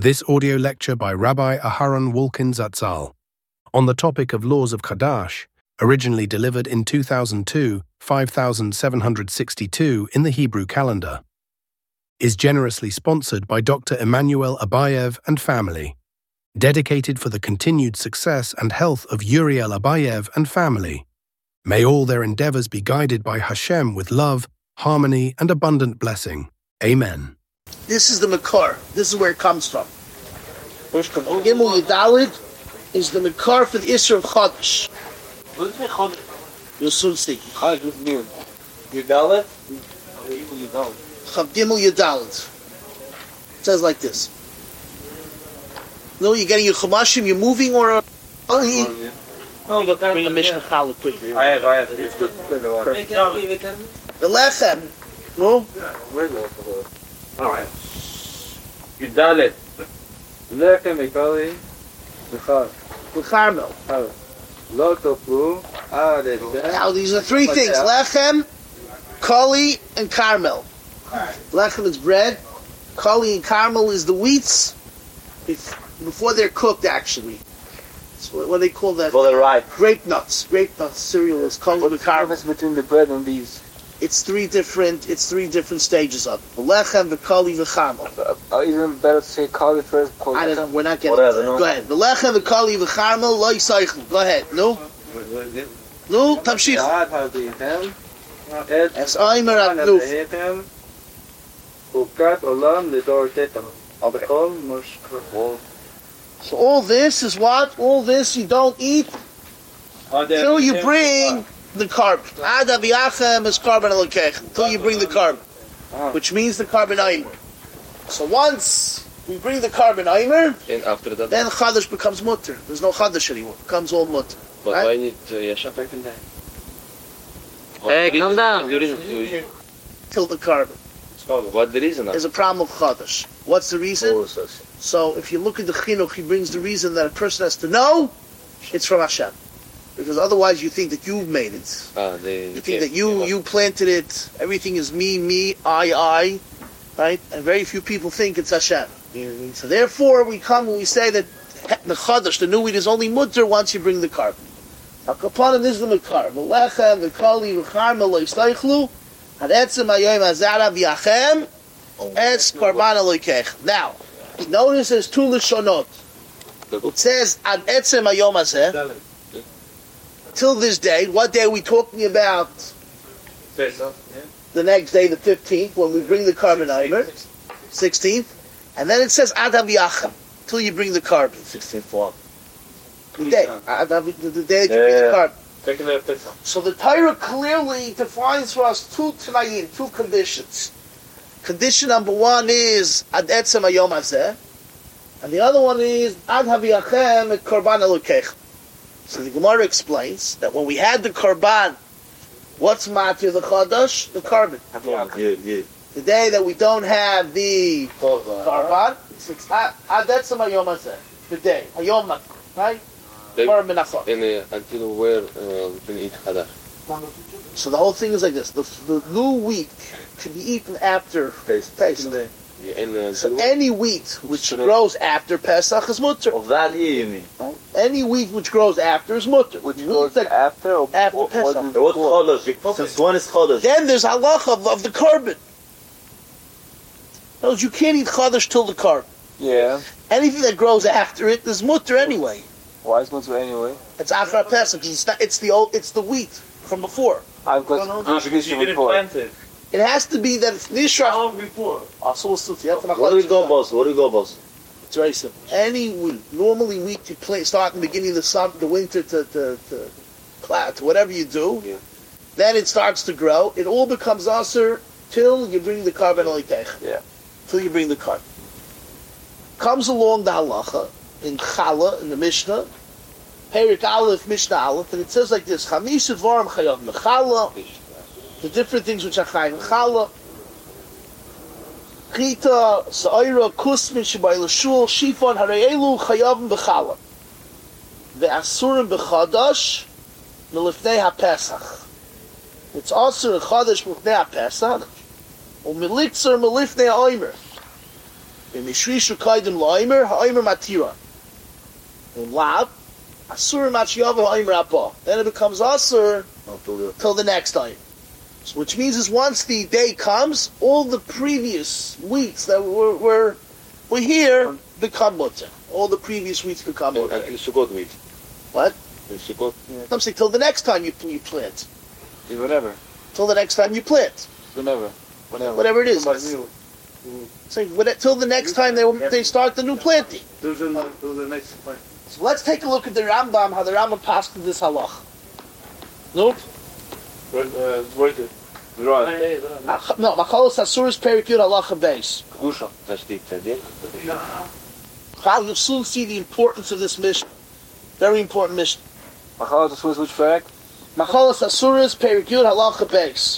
This audio lecture by Rabbi Aharon Wolkin Zatzal on the topic of laws of Chadash, originally delivered in 2002, 5762 in the Hebrew calendar, is generously sponsored by Dr. Emmanuel Abayev and family, dedicated for the continued success and health of Uriel Abayev and family. May all their endeavors be guided by Hashem with love, harmony, and abundant blessing. Amen. This is the Makar. This is where it comes from. Gimel Yudalid is the Makar for the Isra of Chodesh. What is Chodesh? You'll soon see. Yudalid? Gimel Yudalid. It says like this. No, you're getting your Chumashim, you're moving, or... No, but Bring a Mishnah Challah quickly. I have. It's good. The Lechem. No? Alright. Yudalid. Lechem Mikali. Michal. The Carmel. Lo tofu. Now, these are three things. Lechem, Kali, and Carmel. Lechem is bread. Kali and Carmel is the wheats before they're cooked, actually. So what do they call that? Well, they're right. Grape nuts. Grape nuts cereal is Kali What's and the Carmel. difference between the bread and these? It's three different stages of it. The Lechem, the Kali, the Carmel. Even better to say Kali first. I don't know. We're not getting Whatever, it. no? Go ahead. The Lechem, the Kali, the Carmel, Lo Yisaychel. Go ahead. No? No? Tamshich. Es Aimer at Nuf. So all this is what? All this you don't eat until you bring the carbon. Ad aviyachem is carbon alokech. Until you bring the carbon. Which means the carbon aimer. So once we bring the carbon aimer, And after that, then Chadash becomes mutter. There's no Chadash anymore. It becomes all mutter. but right? why need Yasha back in there? Hey, calm down. Till the carbon. What the reason? There's a problem of Chadash. What's the reason? So if you look at the Chinuch, he brings the reason that a person has to know it's from Hashem. Because otherwise you think that you've made it. You think that you planted it, everything is me, I, right? And very few people think it's Hashem. So therefore we come and we say that the Chadash, the new wheat, is only mutter once you bring the carbon. Now Kapanim is the Makar. The Lechem, the Kali, the Carmel, Lo Yisaychlu, Ad Etzem Hayom Hazara V'Yachem, Es Karban Aloykech. Now, notice there's two Lashonot. It says Ad Etzem Hayom Hazeh. Till this day, what day are we talking about? The next day, the 15th, when we bring the carbon aimer. 16th. And then it says Ad Haviyachem, till you bring the carbon. 16th one. The day. The day that you bring the carbon. Taking the pizza. So the Torah clearly defines for us two Tanayim, two conditions. Condition number one is Ad Etzem Hayom Hazeh. And the other one is Ad Haviyachem et Korban Elokech. So the Gemara explains that when we had the Korban, what's Matir the Chadash? The carbon. Yeah. The day that we don't have the Korban, it's Ad Etzem Hayom Hazeh. The day. Hayom Matir. Right? Until where we can eat Chadash. So the whole thing is like this. The new wheat can be eaten after Pesach. So any wheat which grows after Pesach is mutter. Of that year, you mean? Right? Any wheat which grows after is mutter. Which goes after or after Pesach. What Chodesh? Since one is Chodesh. Then there's halacha of the carbon. In other words, you can't eat Chodesh till the carbon. Yeah. Anything that grows after it is mutter anyway. Why is it anyway? It's Achar Pesach. It's the wheat from before. I've got You didn't plant it. It has to be that it's Nishra. How long before? What do we go, boss? It's very simple. Any wheat, normally wheat you start in the beginning of the summer, the winter to whatever you do. Yeah. Then it starts to grow. It all becomes aser till you bring the carbon alitech. Yeah. Till you bring the carbon. Comes along the halacha in Chala in the Mishnah, Perik Aleph Mishnah Aleph, and it says like this: Chamisha Dvarim Chayav Mechala. The different things which are chayav Mechala. Chita, Sa'ira, Kusmin, Shabai Lashul, Shifon, Harayelu, Chayavim, B'chala. Ve'asurim b'chadash, Melifnei HaPesach. It's asur in Chadash Melifnei HaPesach, or Melikzer Melifnei HaOimer. In Mishrishu Kaidim Laimer, Haimer Matira. In Lab, Asur Machiava Haimer Abba. Then it becomes Asur till the next time. So which means is once the day comes, all the previous weeks that were here become mutter. All the previous weeks become mutter. And Sukkot wheat. What? Sukkot. I'm saying till the next time you plant. Whatever. Till the next time you plant. Whenever. Whatever it is. So till the next time they start the new planting. Those are the next point. So let's take a look at the Rambam, how the Rambam passed this halach. Nope. Right. No, Machalos Asuris Perikut halacha base. Kusha. That's the Tzadik. You'll soon see the importance of this mission. Very important mission. Machalos Asuris, which fact? Machalos Asuris Perikut halacha base.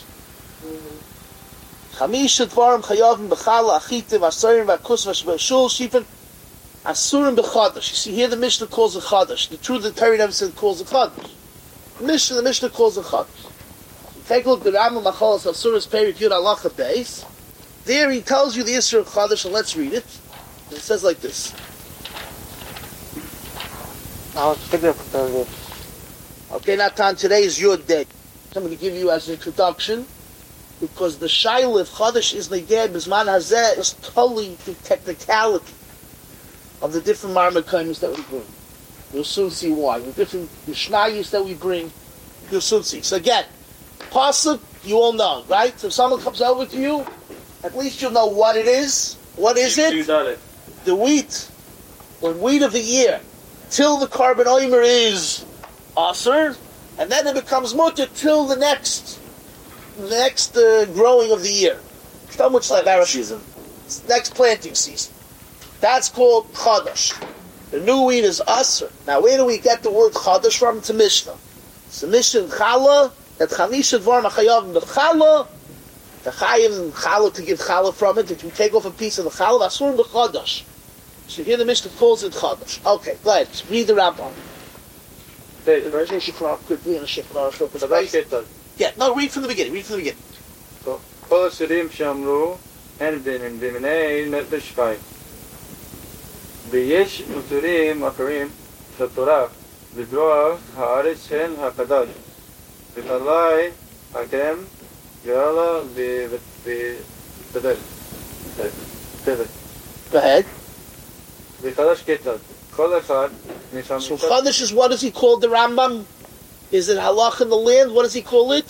Chamisha dvarim chayavim b'chala achitim asarim v'akus v'shul shifin asurim b'chadash. You see here the Mishnah calls it chadash. The truth the Torah never said calls it chadash. The Mishnah calls it chadash. Take a look at the Rambam Machalos Asuris Perikut halacha base. There he tells you the Isra of chadash, and let's read it. It says like this. Okay, Natan, today is your day. I'm going to give you as an introduction, because the Shaila of Chodesh is Neged B'zman Hazeh is totally the technicality of the different Marmakaims that we bring. You'll soon see why. The different Mishnayos that we bring, you'll soon see. So again, Pasuk, you all know, right? So if someone comes over to you, at least you'll know what it is. What is it? The wheat, or wheat of the year, till the carbon oimer is Aser, and then it becomes mutter till the next growing of the year. How much like season? Next planting season. That's called Chadash. The new wheat is Aser. Now where do we get the word Chadash from? It's a Mishnah. It's a Mishnah in Chala, that Chamisha Dvar Machayavim B'Chala, the Chayim Chala to give Chala from it, that you take off a piece of the Chala, Asurim B'Chadash. So here the Mishnah calls it Chadash. Okay, glad. Read the Rambam. Yeah, no, read from the beginning. So, Kol Shirim Shamru, Envin Bimnei Netbishkai. V'yesh Uturim Akarim Shatorah, V'droa Haaretz Hen HaKadash. V'talai Hakem Yala V'tedek. Go ahead. V'chadash Ketad. Kol Echad. So Chadash is, what does he call the Rambam? Is it halach in the land? What does he call it?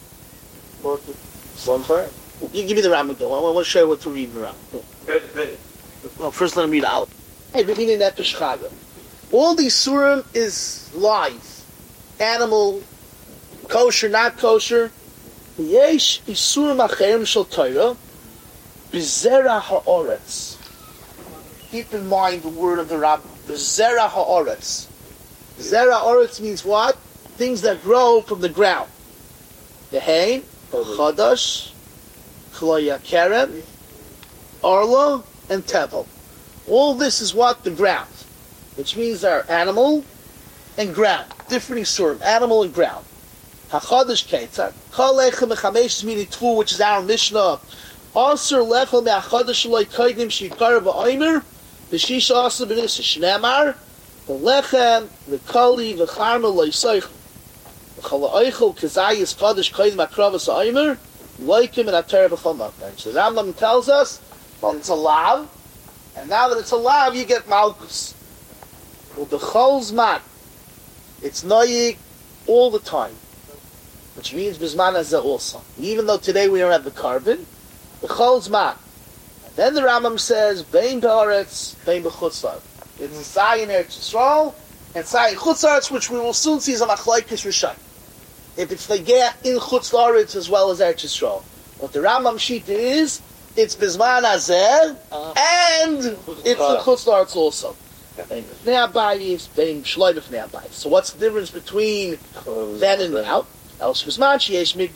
One part? You give me the Rambam though. I want to show you what to read in the Rambam. Well, first let him read out. Hey, reading that Peschaga. All these surim is live. Animal, kosher, not kosher. Yesh isurim acherim shel Torah b'zera ha'oretz. Keep in mind the word of the Rambam. B'zera ha'oretz. Zera ha'oretz means what? Things that grow from the ground. Yehain, chadash, chloya kerem, arla, and tevel. All this is what? The ground. Which means our animal and ground. Different isurim, animal and ground. HaChadash Ketzad. Kol lechem mechamesh is meaning tvu, which is our Mishnah. Aser lechem me'achadash shaloi koidim shikar v'oimer v'shisha aser b'nisa shneamar v'lechem v'kali v'charma lo'isoich v'chala oichel kazayis chadash koidim akravas ha'oimer loikim and ater b'chol makar. So the Rambam tells us, well, it's a lav, and now that it's a lav, you get malchus. Well, the chol zman, it's noyig all the time. Which means Bizman Hazeh also. Even though today we don't have the carbon, the Chol Zman. And then the Rambam says, Bein B'Aretz, Bein B'Chutzlar. It's Zayin Eretz Yisrael, and Zayin Chutzlaretz, which we will soon see is a Machlaikis Rishon. If it's Negeh in Chutzlaretz as well as Eretz Yisrael. What the Rambam Shita is, it's Bizman Hazeh, and it's the Chutzlaretz also. Bein B'Fnei Abayis, Bein B'Shloi B'Fnei Abayis. So what's the difference between then and now? The times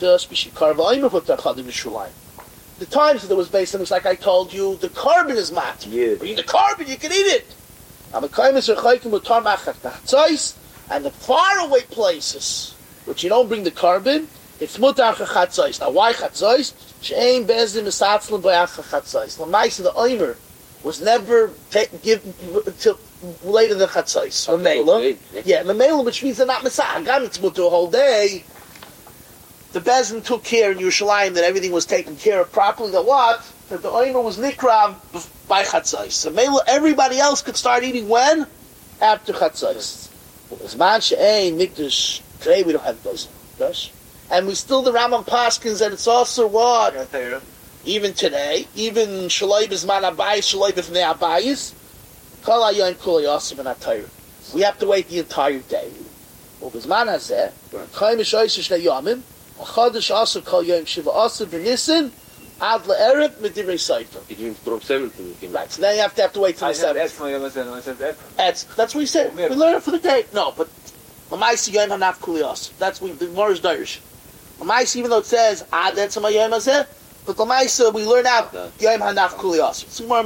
that it was based on, it's like I told you, the carbon is mat. Yeah. The carbon, you can eat it. And the faraway places, which you don't bring the carbon, it's mutar chatzais. Now why chatzais? She'ein bezdim esatzlim b'yach chatzais. L'maisa the oimer was never given till later than Chatzos. Mamela. Yeah, Mamela, which means they're not Messiah. God, it's mutter a whole day. The Bezin took care in Yerushalayim that everything was taken care of properly. That what? That the Omer was Nikram by Chatzos. So everybody else could start eating when? After Chatzos. As man she'ein mikdash, today we don't have those. And we still, the Rambam Paskins, that it's also what? Even today, even Shaloi B'zman Abayis, Shaloi B'fnei Abayis, Kol HaYom Kol HaYosef and HaTorah. We have to wait the entire day. Well, B'zman Hazeh, Chaim Yishoyis Shnei Yomim, Chodesh Asur Kol Yom Shiva Asur B'Nissen, Ad Le'erev M'divrei Sefer. Right, so now you have to wait till the 7th. That's what he said. We learn it for the day. No, but L'maisi Yom HaNaf Kol HaYosef. That's what the Gemara is Darish. L'maisi, even though it says Ad Etzem HaYom Hazeh, but L'maisa, we learn out Yom HaNaf Kol HaYosef. So Yom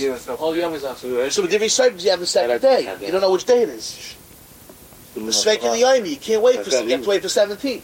So M'divrei Sefer, you have the second day. You don't know which day it is. The Sveik in the Yom, you can't wait for. You have to wait for 17.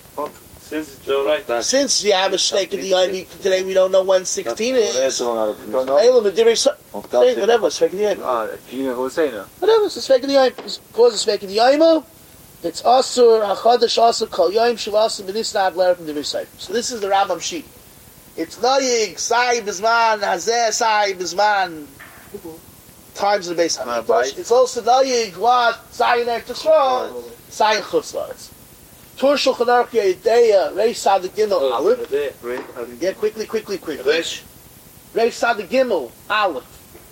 Since you have a Sveik in the Yom, today we don't know when 16 is. Whatever, Sveik in the Yom. Whatever, it's the Sveik in the Yom. Cause the Sveik in the Yom, it's Asur, HaChadosh Asur, Kol Yom, Shiva Asur, B'Nissen Ad Le'erev M'divrei Sefer. So this is the Rambam sheet. It's Nayig, Sai B'zman, Hazeh, Sai B'zman, times of the base. It's also Nayig, what? Sai in Eretz Yisrael, Sai in Chutz La'aretz. Tur Shulchan Aruch Yedeya, Reish Sadik Gimel, Aleph. Yeah, quickly. Reish Sadik Gimel, Aleph.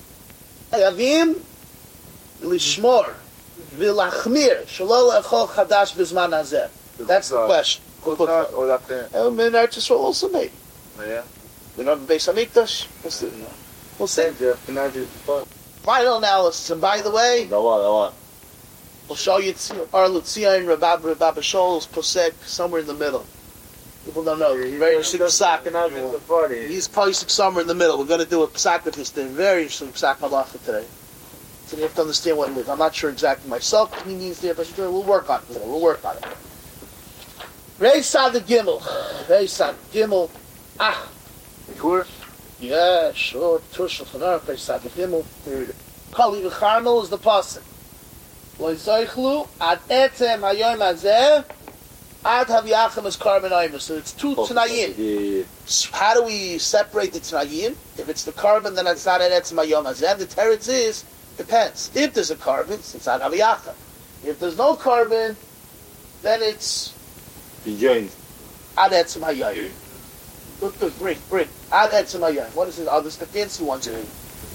Avim, Lishmor, V'lachmir, Shelo Le'echol Chadash B'zman Hazeh. That's the question. In Eretz Yisrael also maybe. Yeah. We don't have a Beis Hamikdash. We'll see. Final analysis. And by the way, we'll show you our Lutzion, Rabab Shol's Posek, somewhere in the middle. People don't know. He's very interesting Psak. He's Posek somewhere in the middle. We're going to do a Psak of his thing. Very interesting Psak Halacha today. So you have to understand what it is. I'm not sure exactly myself. He needs to, but we'll work on it today. Reish Sadik Gimel. Tur? Yeah, sure. Tur Shulchan Aruch, Reish Sadik Gimel. Kali V'charmel is the pasuk. Lo Yizoichlu ad etzem hayom hazeh ad havyachem es karban omer. So it's two Tanayim. How do we separate the Tanayim? If it's the carbon, then it's not ad etzem hayom hazeh. The teretz is, depends. If there's a carbon, it's ad havyachem. If there's no carbon, then it's ad etzem hayom. Good, bring. Ad etzem hayom. What is it? Oh, this is the fancy ones here.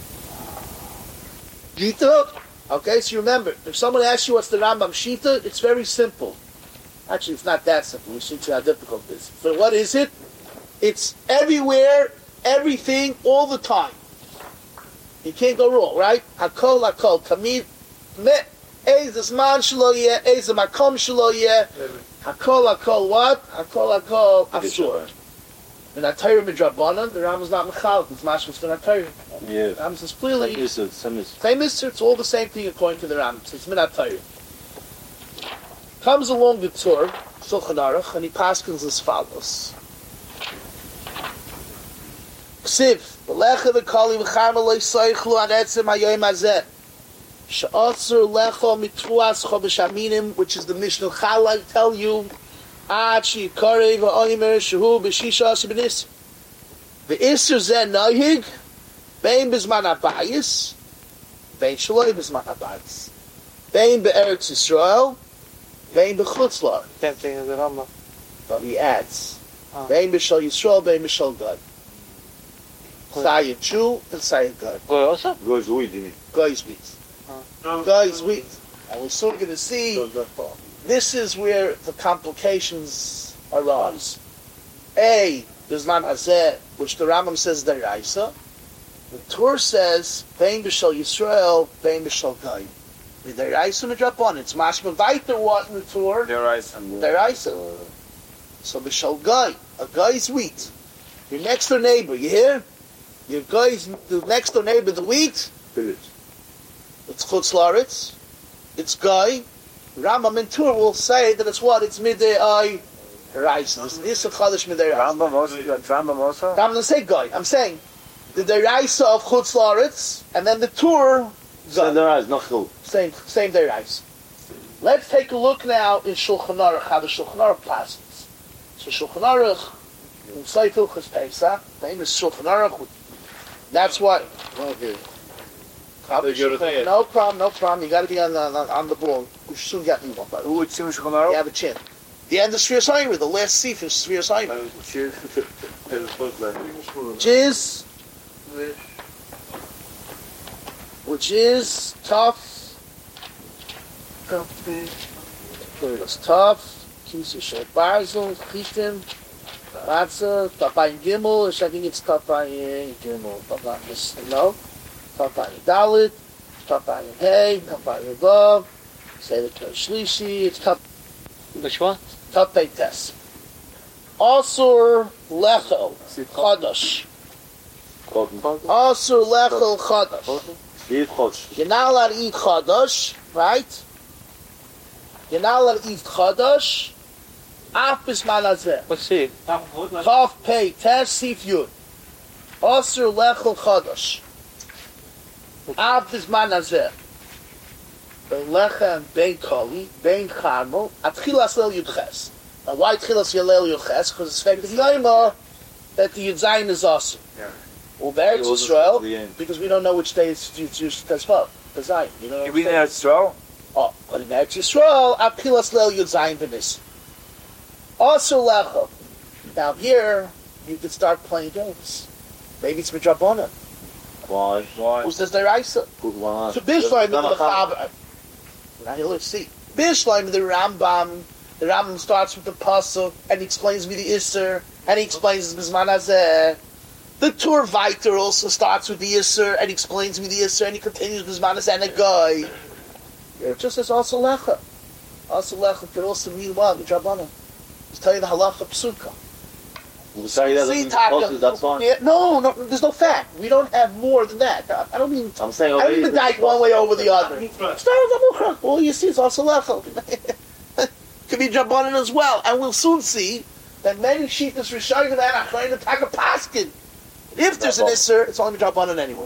Gita. Okay, so you remember, if someone asks you what's the Rambam Shita, it's very simple. Actually, it's not that simple. You see how difficult it is. But what is it? It's everywhere, everything, all the time. You can't go wrong, right? Hakol, Tamid, Eiz Zman Shelo Yeh, Eiz Makom Shelo Yeh, Hakol, what? Hakol, Asur. In that Torah Midrabanan, the Rambam's not Mechal, it's Mashmas for that Torah. Yeah. The Rambam says clearly, same Isser, it's all the same thing according to the Rambam. So it's Minat Torah. Comes along the Tur, Shulchan Aruch, and he paskins as follows. Ksiv, Lecha v'kali v'charma lo yisoichlu ad etzem hayom hazeh. She'atzur lecha mitruas chodesh aminim, which is the Mishnah Chal, I tell you, Ad she'yikarei v'oimer shehu b'shisha asher b'nisr. V'isr zeh nohig, bein b'zman habayis, bein shaloi b'zman habayis. Bein be'eretz Yisrael, bein b'chutz la'aretz. Same thing as the Rambam. But he adds, bein b'shal Yisrael, bein b'shal God. Say a Jew and say a God. Goy also? Goy's wheat. Goy's wheat. Goy's wheat. And we're soon going to see, this is where the complications arise. A, there's not Hazeh, which the Rambam says Deraisa. The Tur says, bein b'shal Yisrael, bein b'shal Goy. The Deraisa and the Drapon. It's mashma weiter what in the Tur? Deraisa. So b'shal Goy. A Goy's wheat. Your next door neighbor, you hear? Your guy's the next door neighbor, the wheat. It's Chutz La'aretz. It's Goy. Rambam and Tur will say that it's what? It's Midei Ay Reis. This is a Chadash Midei Reis. Rambam also? Rambam doesn't say Goy. I'm saying the deraisa of Chutz La'aretz, and then the tour. Same deraisa, not chul. Same deraisa. Let's take a look now in Shulchan Aruch, how the Shulchan Aruch passes. So Shulchan Aruch, in Seif Hilchos Pesach, famous Shulchan Aruch. That's what. Okay. No problem. You got to be on the ball. We should soon get you one. Who would see Shulchan Aruch? You have a chin. The end of Sfir Saimir, the last seif is Sfir Saimir. Which is tough. It's tough. Kisa Shel Barzel, Chitim, Matzah, Tapayin Gimel, I think it's Tapayin Gimel. No. Tapayin Dalit, Tapayin Hey, Tapayin Vav, say the Shlishi, it's Tapayin. Which one? Tapayin Tes. Asur Lechel, Chadash. Asur Lechel, Chadash. You're not allowed to eat Chadash, right? You're not allowed to eat Chadash. Af Bisman Hazeh. What's it? Chav Pei Tes Sif Yud. Asur Lechel Chadash. Af Bisman Hazeh. Ben Lechem, Ben Koli, Ben Charmel, at Chilas Lel Yud Ches. Now why Chilas Lel Yud Ches? Because it's fact of Yaima that the Yud Zayin is Asur. Yeah. Well, Eretz Yisrael, because we don't know which day it's used as well. The Zayin. You know You mean Eretz Yisrael? Oh, but in Eretz Yisrael, Apilas Lel Yud Zayin V'nis. Also Lecha. Now here, you could start playing games. Maybe it's Midrabona. Why? Who says Deraisa? Why? So Bishleim in the Chaber. Now let's see. Bishleim in the Rambam. The Rambam starts with the Pasuk, and he explains me the Isser, and he explains Bisman Hazeh. The Tur Viter also starts with the Isser, and he explains me the Isser, and he continues Bisman Hazeh and a guy. It just says also Lecha. Also Lecha could also mean what? Midrabona. Just tell you the halacha psuka. Sorry, that's fine. Yeah, no, there's no fact. We don't have more than that. I don't mean. I'm saying. I don't mean the dike one way over the other. Well, you see, it's also lecha. Could be drabanan as well, and we'll soon see that many shittas rishonim and achronim attack a paskin. If there's an isser, it's only drabanan anyway.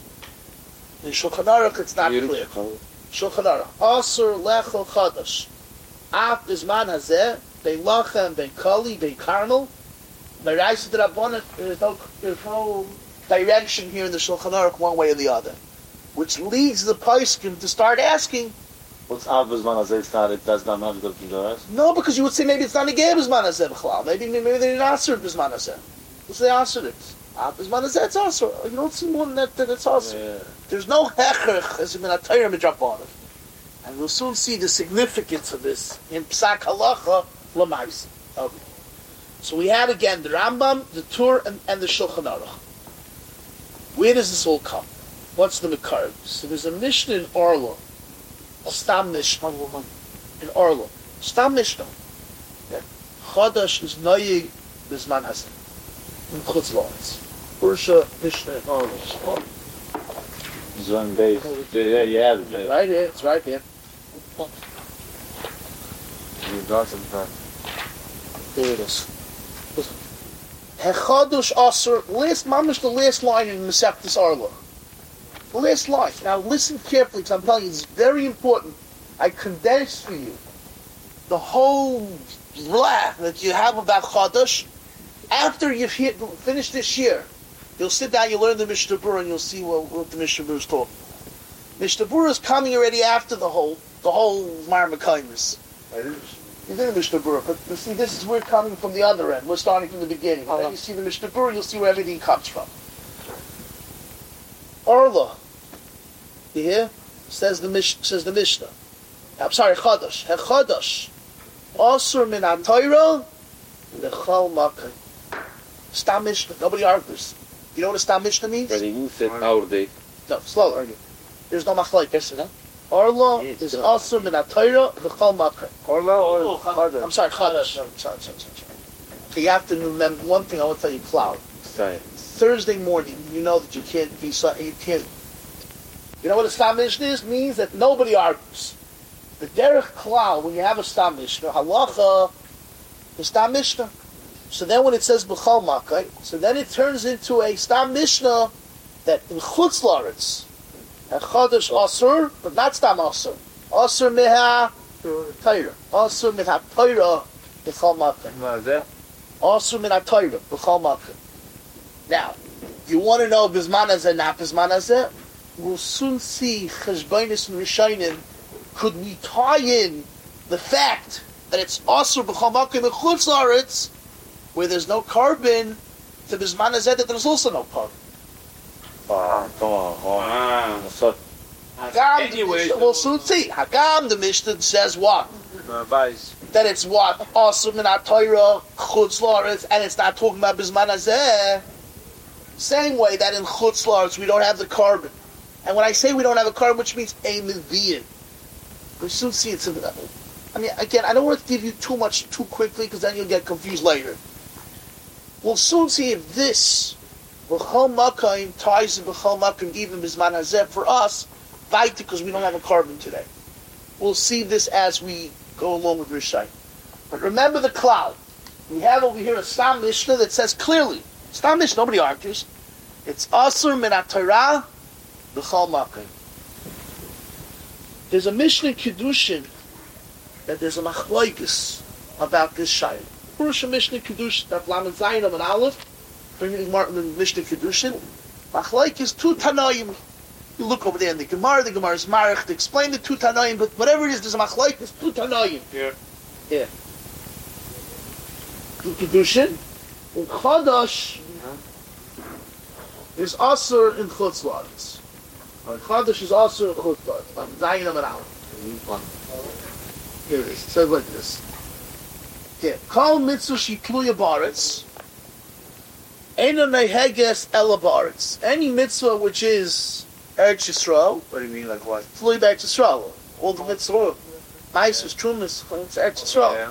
In Shulchan Aruch, it's not clear. Shulchan Aruch, asur lechel chadash, af bisman hazeh. Bein Lachem, Bein Kali, Bein Karmel. Meraisa D'Rabbanan, there's no direction here in the Shulchan Aruch one way or the other. Which leads the Paiskim to start asking, what's Av Bisman Hazeh started? Does not have to go to the rest? no, because you would say maybe it's not a Gei Bisman Hazeh B'chlal. Maybe they didn't answer Bisman Hazeh. What's the answer to this? Av Bisman Hazeh, it's answer. You don't see more than that it's answer. Yeah. There's no Hechach as in a Torah Midrabanan. And we'll soon see the significance of this in Psak Halacha L'mais. Okay. So we have again the Rambam, the Tur, and the Shulchan Aruch. Where does this all come? What's the Makar? So there's a Mishnah in Orlo, a Stam Mishnah in Orlo, Stam Mishnah. That Chadash is Noyig Bisman Hazeh in Chutz La'aretz. Ursha Mishnah in Orlo. Zone base. Yeah, yeah. Right here. It's right here. You got some time. There it is. Hechadush Asur, last mamish, the last line in Mesechtes Orlo. The last line. Now listen carefully, because I'm telling you, it's very important. I condensed for you the whole blah that you have about Chadash. After you've finished this year, you'll sit down, you'll learn the Mishnah Berurah, and you'll see what the Mishnah Berurah is talking. Mishnah Berurah is coming already after the whole Mar Mekaymis. You did the Mishnah Berurah, but you see, this is we're coming from the other end. We're starting from the beginning. Then you see the Mishnah Berurah, you'll see where everything comes from. Orla, you hear? Says the Mishnah. I'm sorry, Chadash. Chadash. Asur min ha-Torah l'chol makom. Stam Mishnah. Nobody argues. You know what a Stam Mishnah means? Ready, you said our day. No, slowly. There's no machlokes, no? Orla is asur min ha-Torah l'chol makom. Orla or Chadash? I'm sorry, Chadash. Sorry. Okay, you have to remember one thing I want to tell you, Cloud. Sorry. Thursday morning, you know that you can't. You know what a Stam Mishnah is? It means that nobody argues. The Derech Klal, when you have a Stam Mishnah, Halacha, the Stam Mishnah. So then when it says B'chol Makai, so then it turns into a Stam Mishnah that in Chutz La'aretz, Chodesh Asur, but not Stam Asur. Asur Meha Torah. Asur Meha Torah B'chol Makom. Asur Meha Torah B'chol Makom. Now, you want to know Bizman Hazeh, not Bizman Hazeh? We'll soon see Cheshbonis and Rishonim. Could we tie in the fact that it's Asur B'chol Makom in Chutz La'aretz, where there's no carbon, to Bizman Hazeh that there's also no carbon? We'll soon see. Hagam, the Mishnah says what? That it's what? Asur Minat Torah, Chutz La'aretz, and it's not talking about Bizman Hazeh. Same way that in Chutz La'aretz we don't have the carbon. And when I say we don't have a carbon, which means a Mivian. We'll soon see it's I mean, again, I don't want to give you too much too quickly because then you'll get confused later. We'll soon see if this B'chol Makom ties in B'chol Makom even Bizman Hazeh for us, fight because we don't have a carbon today. We'll see this as we go along with Rishai. But remember the cloud. We have over here a Stam Mishnah that says clearly, Stam Mishnah, nobody argues, it's Asur Minat Torah B'chol Makom. There's a Mishnah in Kedushin that there's a machlokes about this shayla. First Mishnah in Kedushin, that Lamed Zayin and Aleph, bringing Martin in Mishnah Kedushin, machlokes two Tanoim. You look over there in the Gemara is Marich to explain the two Tanoim, but whatever it is, there's a machlokes, two Tanoim. Here. Yeah. In Kedushin, in Chodesh, is Asur in Chutz La'aretz. Chodesh is Asur in Chutz La'aretz. Lamed Zayin and Aleph. Here it is. It says like this. Here. Kol mitzvah shitluya baretz, eino neheges ela baretz. Any mitzvah which is Eretz Yisrael. What do you mean, like what? Tluya Eretz Yisrael. All the mitzvah. Ma'asos, Trumas, it's Eretz Yisrael. Yeah.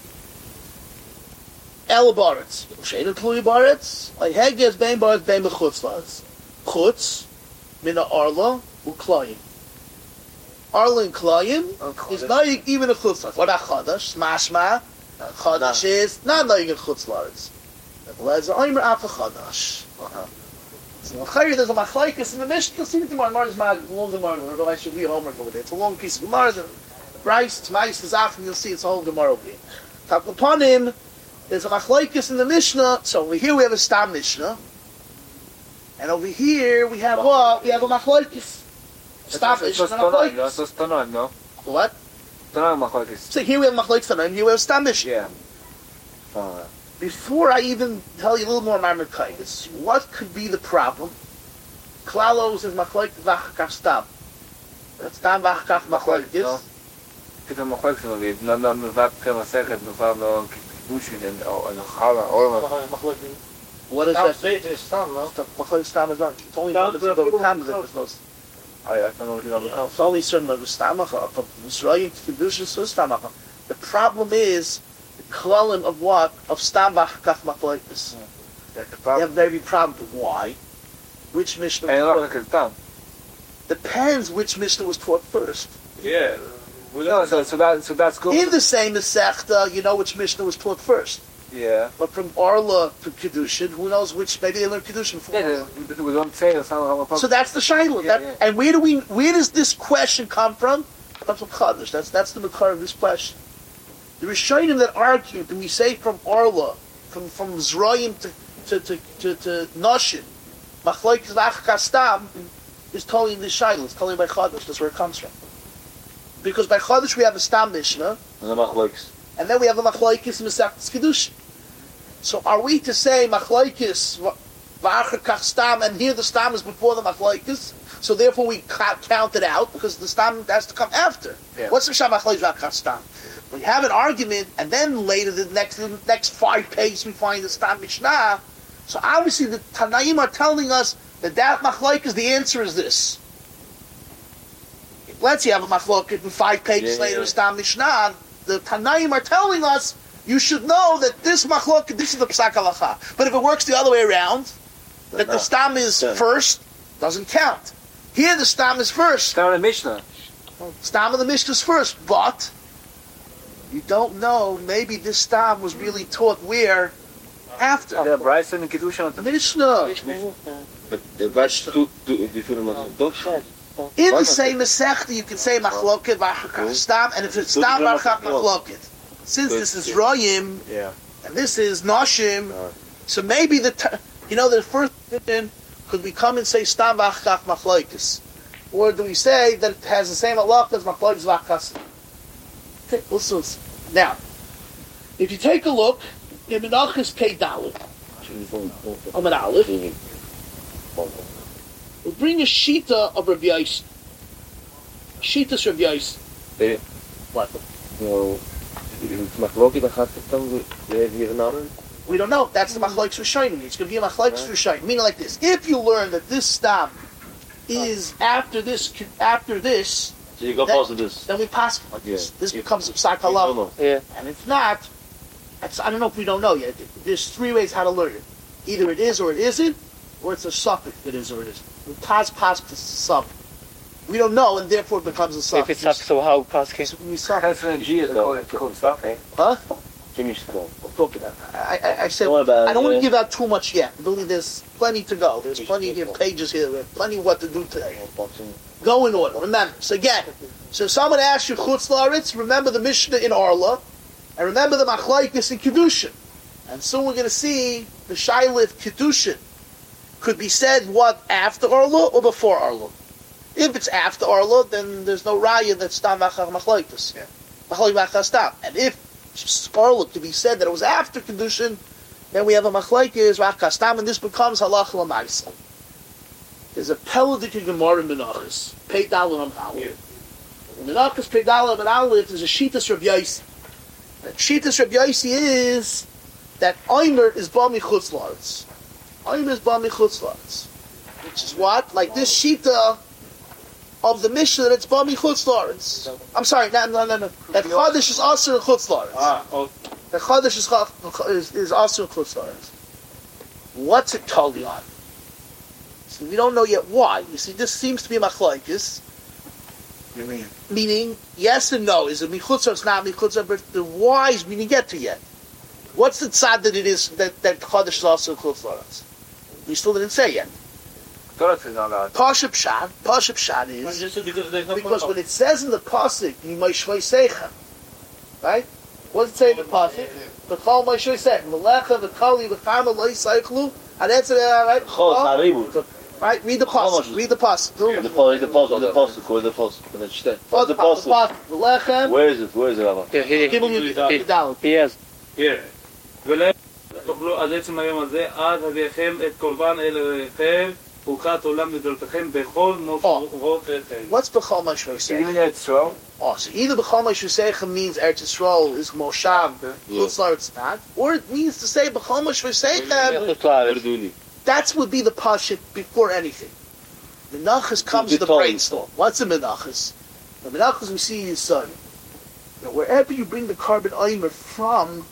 Ela baretz. She'eino tluya baretz. Neheges bein baretz bein b'chutz la'aretz. Chutz mina arla u'klayim. Arla and Klayim is not even a Chutz La'aretz. What about Chodesh? Mashma. Chodesh is not knowing in Chutz La'aretz. There's a Omer Afa Chodesh. So there's a machlokes in the Mishnah. You'll see the Gemara. It's a long Gemara. I should read homework over there. It's a long piece of Gemara. Bryce, it's nice, it's after you'll see it's a whole Gemara over here. Talk upon him. There's a machlokes in the Mishnah. So over here we have a Stam Mishnah. And over here we have what? We have a machlokes. Stop it. That's Tanoim, no? What? Tanoim machlokes. So here we have machlokes Tanoim, here we have Stam Mishnah. Yeah. Before I even tell you a little more Marmar Kaitis, what could be the problem? Klalos is machlokes v'achakach Stam. That's Stam v'achakach machlokes. Kita machlokes no geht. Navat kema sechet, na vat no Kedushin and Chala or What is that? It's Stam, no? Machlokes Stam is not. It's only the time that there's no. I don't know what you know. It's only certain of the Stamach, from Yisrael to Kedushin to Stamach. The problem is the klalim of what? Of Stamach kach machlokes. They have very problem. Why? Which Mishnah was taught? Depends which Mishnah was taught first. Yeah. No, so that's good. In the same Masechta, you know which Mishnah was taught first. Yeah. But from Arla to Kedushin, who knows which? Maybe they learned Kedushin first. Yeah, we don't say that's how. So that's the shayla. Yeah. And where does this question come from? It comes from Chodesh. That's the makar of this question. The Rishonim that argue, do we say from Arla, from Zrayim to Noshin, machlokes v'achakach Stam, is totally in this shayla. It's totally by Chodesh. That's where it comes from. Because by Chodesh we have a Stam Mishnah, And the machlokes. and then we have a machlokes in Masechtas Kedushin. So are we to say machlokes v'achakach Stam, and here the Stam is before the machlokes, so therefore we count it out because the Stam has to come after. Yeah. What's the Sham machlokes v'achakach Stam? We have an argument, and then later the next 5 pages we find the Stam Mishnah. So obviously the Tanaim are telling us that machlokes, the answer is this. Let's say you have a machlokes, and 5 pages later the Stam Mishnah. The Tanaim are telling us you should know that this machlokes, this is the Psak Halacha. But if it works the other way around, that the Stam is first, doesn't count. Here the Stam is first. Stam of the Mishnah. Stam of the Mishnah is first, but you don't know, maybe this Stam was really taught where? After. Yeah, Bryson and Kedushin. The Mishnah. But was du die Film was doch schön. In the same Masechta, you can say machloket stam, and if it's stam machloket, since this is royim, and this is nashim, so maybe the first question, could we come and say stam machlokes, or do we say that it has the same halach as machlokes v'achas? Okay, listen. Now, if you take a look in Menachos Pei Dalet, Amud Aleph, we'll bring a shita of Rabbi Yossi. Shita's Rabbi Yossi. What? We don't know. That's the machlokes Rishonim. It's going to be a machlokes Rishonim. Meaning like this: if you learn that this stam is after this, so you go past this. then we pass like this. This becomes a psak halacha. And if not, I don't know if we don't know yet. There's three ways how to learn it. Either it is or it isn't, or it's a suffix that is or it isn't. We pass to sub. We don't know, and therefore it becomes a suffix. If it's up, so how pass case? That's an G is called stuff, eh? Huh? Finish school. I said I don't want to give out too much yet. Believe there's plenty to go. There's plenty of pages here. We have plenty of what to do today. Go in order. Remember. So again, so if someone asks you chutz la'aretz, remember the Mishnah in Arla, and remember the machlokes in Kedushin. And soon we're going to see the Shaila Kedushin could be said what after Arla or before Arla. If it's after Arla, then there's no raya that's stam machlokes. Machlokes stam. And if Arla to be said that it was after Kedushin, then we have a machlokes v'achas stam, and this becomes halacha l'maisa. There's a Peladic Gemara in Menachos Pei Dalet Amud Aleph. In Menachos Pei Dalet Amud Aleph there's a Shitas Rabbi Yossi. And Shitas Rabbi Yossi is that Omer is Bami Chutz La'aretz. Omer is Bami Chutz La'aretz. Which is what? Like this Shita of the Mishnah that it's Bami Chutz La'aretz. I'm sorry, no. That Chodesh is also in Chutz La'aretz. That Chodesh is also in Chutz La'aretz. What's it totally on? So we don't know yet why. You see, this seems to be a machlokes. Meaning, yes and no. Is it michutza or it's not michutza? But the whys we didn't get to yet. What's the tzad that it is that Chodesh is also chutz la'aretz? We still didn't say yet. Pasha Pshat is because when it says in the pasuk, Yimay Seichem, right? What does it say in the pasuk? The Chol Moshe said, Melecha v'Kali v'Chama lo Yisaychlu. And that's right. Right, read the pasuk. Read the pasuk. The pasuk. Where is it, Rabbi? Yes. Here. תאכלו עד עצם היום הזה, עד הביאכם את קורבן אלוהיכם, וחת עולם לדורתכם בכל מושבותיכם. What's B'chol Moshe Seichem? Even Eretz Yisrael? Oh, so either B'chol Moshe Seichem means Eretz Yisrael is Moshav, Chutz La'aretz not, or it means to say B'chol Moshe Seichem. That would be the pashut before anything. Menachos comes to the brainstorm. What's a Menachos? The Menachos we see in his son. Wherever you bring the carbon omer from,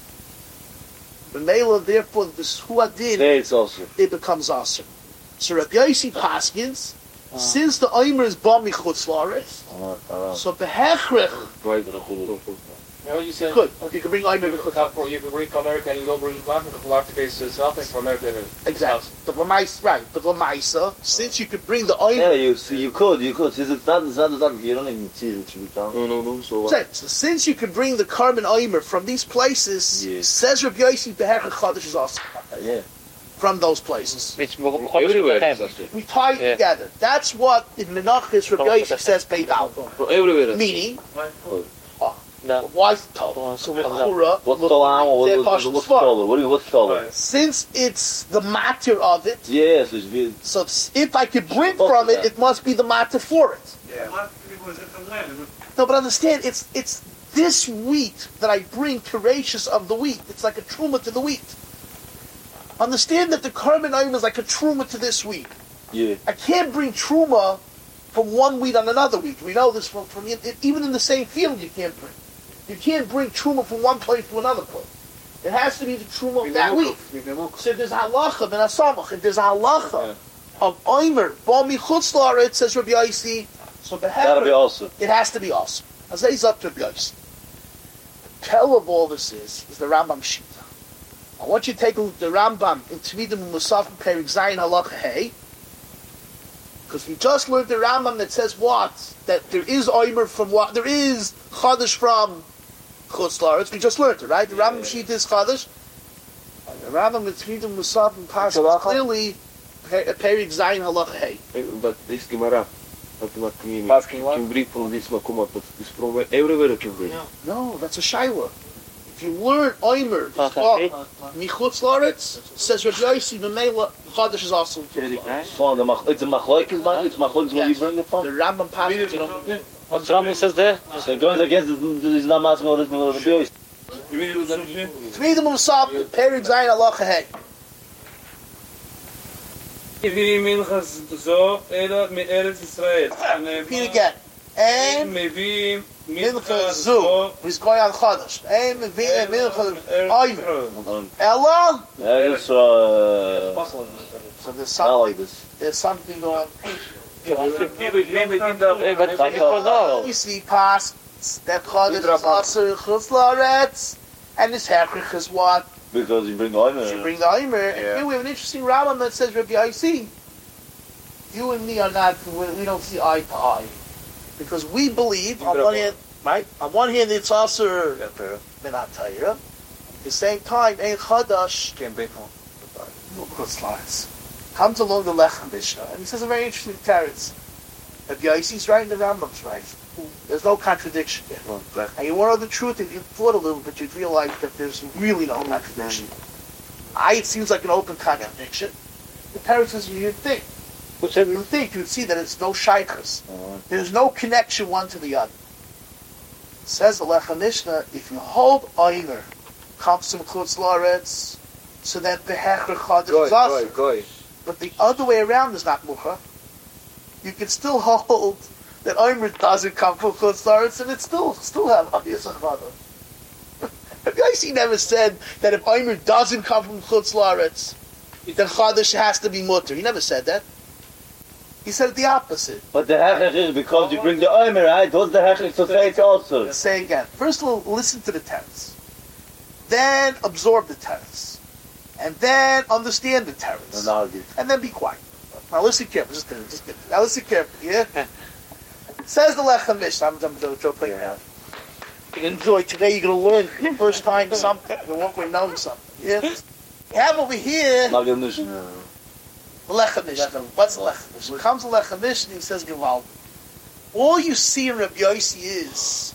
the male, therefore, the Suadin, it becomes awesome. So Rabbi Yossi paskins, since the omer is Bami Chutz La'aretz, so behechrech, You said good. You can bring omer you can bring America and you don't bring Latin case. There's nothing from America. Exactly. The Lamaisa, right? The Lamaisa, since you could bring the omer. Yeah, you could. It's not. You don't even see it. No. So since you can bring the carbon omer from these places, says Rabbi Yossi, Behercha Chodesh is awesome. Yeah. From those places. Everywhere. We tie it together. That's what in Menachos Rabbi Yossi says Pei Dalet. Meaning, why Torah? So what's Torah? What's Torah? Since it's the matter of it, yes. So if I could bring from it, it must be the matter for it. No, but understand, it's this wheat that I bring courageous of the wheat. It's like a truma to the wheat. Understand that the carbon iron is like a truma to this wheat. Yeah. I can't bring truma from one wheat on another wheat. We know this from even in the same field you can't bring. You can't bring truma from one place to another place. It has to be the truma of that wheat. So if there's a halacha, ben asamach, if there's a halacha of omer, bami chutz la'aretz, says Rabbi Yossi, so gotta be awesome. It has to be awesome. As he's up to Rabbi Yossi. The tell of all this is the Rambam Shita. I want you to take a look at the Rambam in Tvidim Musaf Perik Zayin Halacha Hey. Because we just learned the Rambam that says what? That there is Omer from what? There is Chadash from Chutz La'aretz. We just learned it, right? The Rambam sheet is Chadash. The Rambam in Tvidim Musaf and Pasuk is clearly Perik Zayin Halacha Hey. But this Gemara, can bring from this Makuma, but this from everywhere can bring. No, that's a Shaila. If you learn Omer, Michutz La'aretz, says Rabbi Yossi, B'meila, Chadash is also It's a machlokes, man. It's machlokes where you bring it from. the Rambam Pasuk. What Rambam says there? So it goes against this not asking all this Rabbi. Tvidim Musaf, Perik Zayin Halacha Hey. מביאים מנחס זו אלא מארץ ישראל. Repeat again. And מביאים Mincha Zu, who's going on Chadash. And Mincha Omer. Ella? So there's something going on. You see past that Chadash is also Chutz La'aretz, and this Hechrich is what? Because you bring Omer. You bring the Omer. And here we have an interesting Rambam that says, Rabbi Yossi, you and me are not, we don't see eye to eye. Because we believe, on one hand, right? On one hand, it's also Minat Torah. At the same time, Ein Chadash, Chutz La'aretz. Comes along the Lechem Mishnah, and he says a very interesting teretz. Rabbi Yossi's right and the Rambam's right. There's no contradiction there. And you want to know the truth, if you thought a little bit, you'd realize that there's really no contradiction. It seems like an open contradiction. The teretz says you'd think. You'd see that it's no shaykhs. There's no connection one to the other. Says the Lechem Mishnah, if you hold Omer, comes from Chutz La'aretz, so that the Hecher Chadash is also. But the other way around is not Mucha. You can still hold that Omer doesn't come from Chutz La'aretz, and it still have Yisach Chadash. Rabbi Yossi never said that if Omer doesn't come from Chutz La'aretz, then Chadash has to be mutter. He never said that. He said the opposite. But the hechech is because you bring the Omer, right? What's the hechech to say it also? Say again. First of all, listen to the teretz. Then absorb the teretz. And then understand the teretz. And then be quiet. Now listen carefully. Just get now listen carefully. Yeah? Says the Lechem Mishnah. I'm joking around. You can enjoy today. You're going to learn for the first time something. You won't know something. Yeah? You have over here the Lechem Mishnah. What's the Lechem Mishnah? When comes the Lechem Mishnah, he says, Gewalt. All you see in Rabbi Yossi is,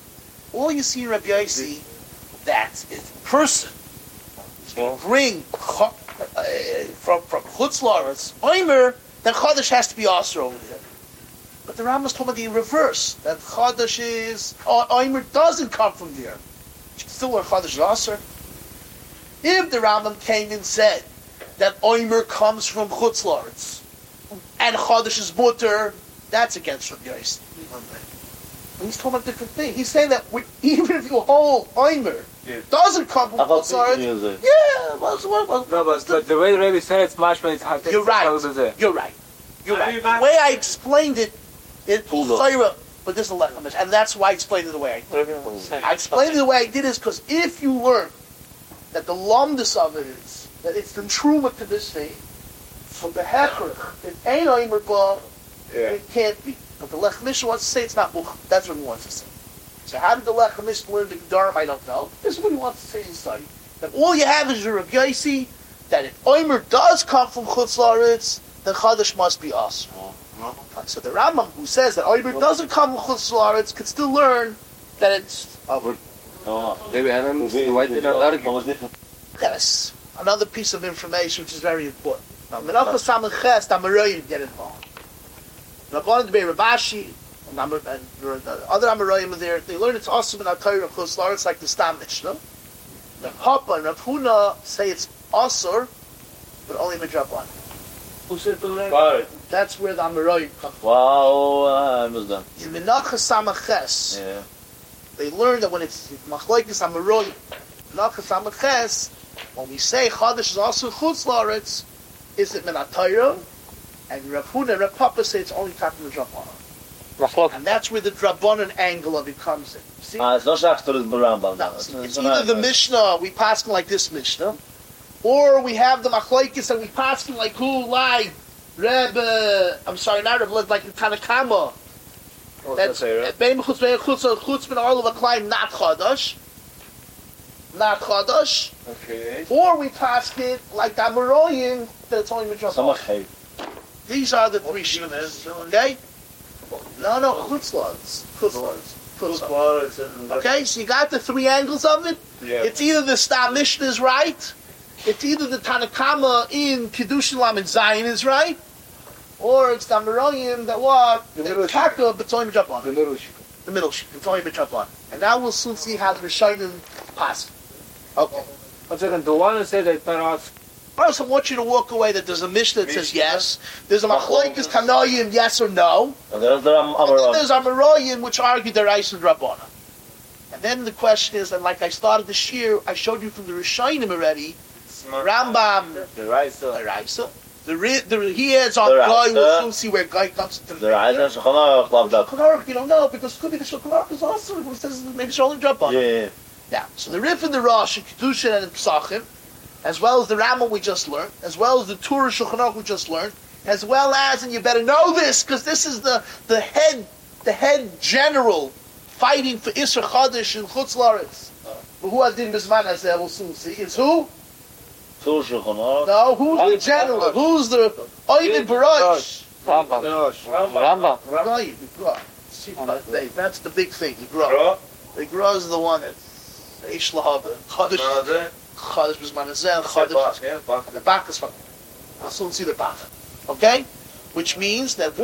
that is a person. Bring from Chutz La'aretz Omer, then Chadash has to be Aser over there. But the Rambam's talking about the reverse, that Chadash is, Omer doesn't come from there. You can still learn Chadash is Aser. If the Rambam came and said that Omer comes from Chutz La'aretz and Chadash is mutter, that's against Rabbi Yossi. He's talking about a different thing. He's saying that even if you hold Omer, doesn't come from Chutz La'aretz. Yeah, but the way the Rebbe said it's much more. You're right. The way I explained it, but this is a Lechem Mishnah, and that's why I explained it the way I did. I explained it the way I did is because if you learn that the lumdus of it is that it's the truma to this thing, from the Hechrich, it ain't Omer Ba, it can't be. But the Lechem Mishnah wants to say it's not Mucha. That's what he wants to say. So how did the Lechem Mishnah learn the Gedarim? I don't know. This is what he wants to say inside. That all you have is your Rabbi Yossi, that if Omer does come from Chutz La'aretz, then Chadash must be us. So the Rambam, who says that Omer doesn't come from Chutz La'aretz, can still learn that it's yes. Another piece of information which is very important. Now, Menachos Samach the Amoraim get involved. Rabbanan Debei Rabashi, and the other Amoraim are there. They learn it's awesome in Torah of Chutz La'aretz like the Stam Mishnah. The Papa and Rav Huna say it's Asur, but only Midrabban. Who said that? That's where the Amoraim come from. Wow, I was done. In Menachos Samach they learn that when it's Machlokes Amoraim, Menachos Samach when we say Chadash is also Chutz La'aretz, is it Minat Torah? And Rav Huna and Rav Papa say it's only talking to Drabbanan. And that's where the Drabbanan angle of it comes in. See? It's not Shachtor, it's Rambam. No, it's either the Mishnah, we pass like this Mishnah, Or we have the machlokes and we pass like who, like Rebbe, I'm sorry, not Rebbe, like the Tanakama. That's Bein Chutz Min Arlo V'Klein, not Chadash. Not Chadash. Okay. Or we pass it like the Amoraim, that it's only Midrash. These are the three shitas, okay? No, Chutzlars. Okay, so you got the three angles of it. Yeah. It's either the Stam Mishnah is right, it's either the Tanakama in Kiddushin Lamed Zion is right, or it's the Amoraim that what? The Taka, but it's only Midrash on. The middle shita. The middle shita, it's only Midrash on. And now we'll soon see how the Rishonim pass. Okay. 1 second, the one that said that Paras. First, I want you to walk away that there's a Mishnah that says yes. There's a Machlokes Tanoim, yes or no. And then And then there's Amoraim, which argue the Reis and Rabbana. And then the question is, and like I started this year, I showed you from the Rishonim already, Rambam, the Reisa. the Reisa, he adds on Guy, we'll soon see where Guy comes to The Reisa and Shulchan Aruch love that. you don't know, because it could be the Shulchan Aruch is also, it says maybe it's only drop on. Yeah. Now, so the Rif and the Rosh, and Kedushin and Pesachim, as well as the Rambam we just learned, as well as the Torah Shulchan Aruch we just learned, as well as, and you better know this, because this is the head general fighting for Isra Chodesh and Chutz La'aretz. Who adin bisman hazeh, we'll soon see. It's who? Torah Shulchan Aruch. No, who's the general? Who's the Oivin Baruch? Rambam. That's the big thing. The Gra. The Gra is the one that Eish Lahava. Chodesh bisman hazeh, Chodesh. The back is fine. We'll soon see the back. Okay? Which means that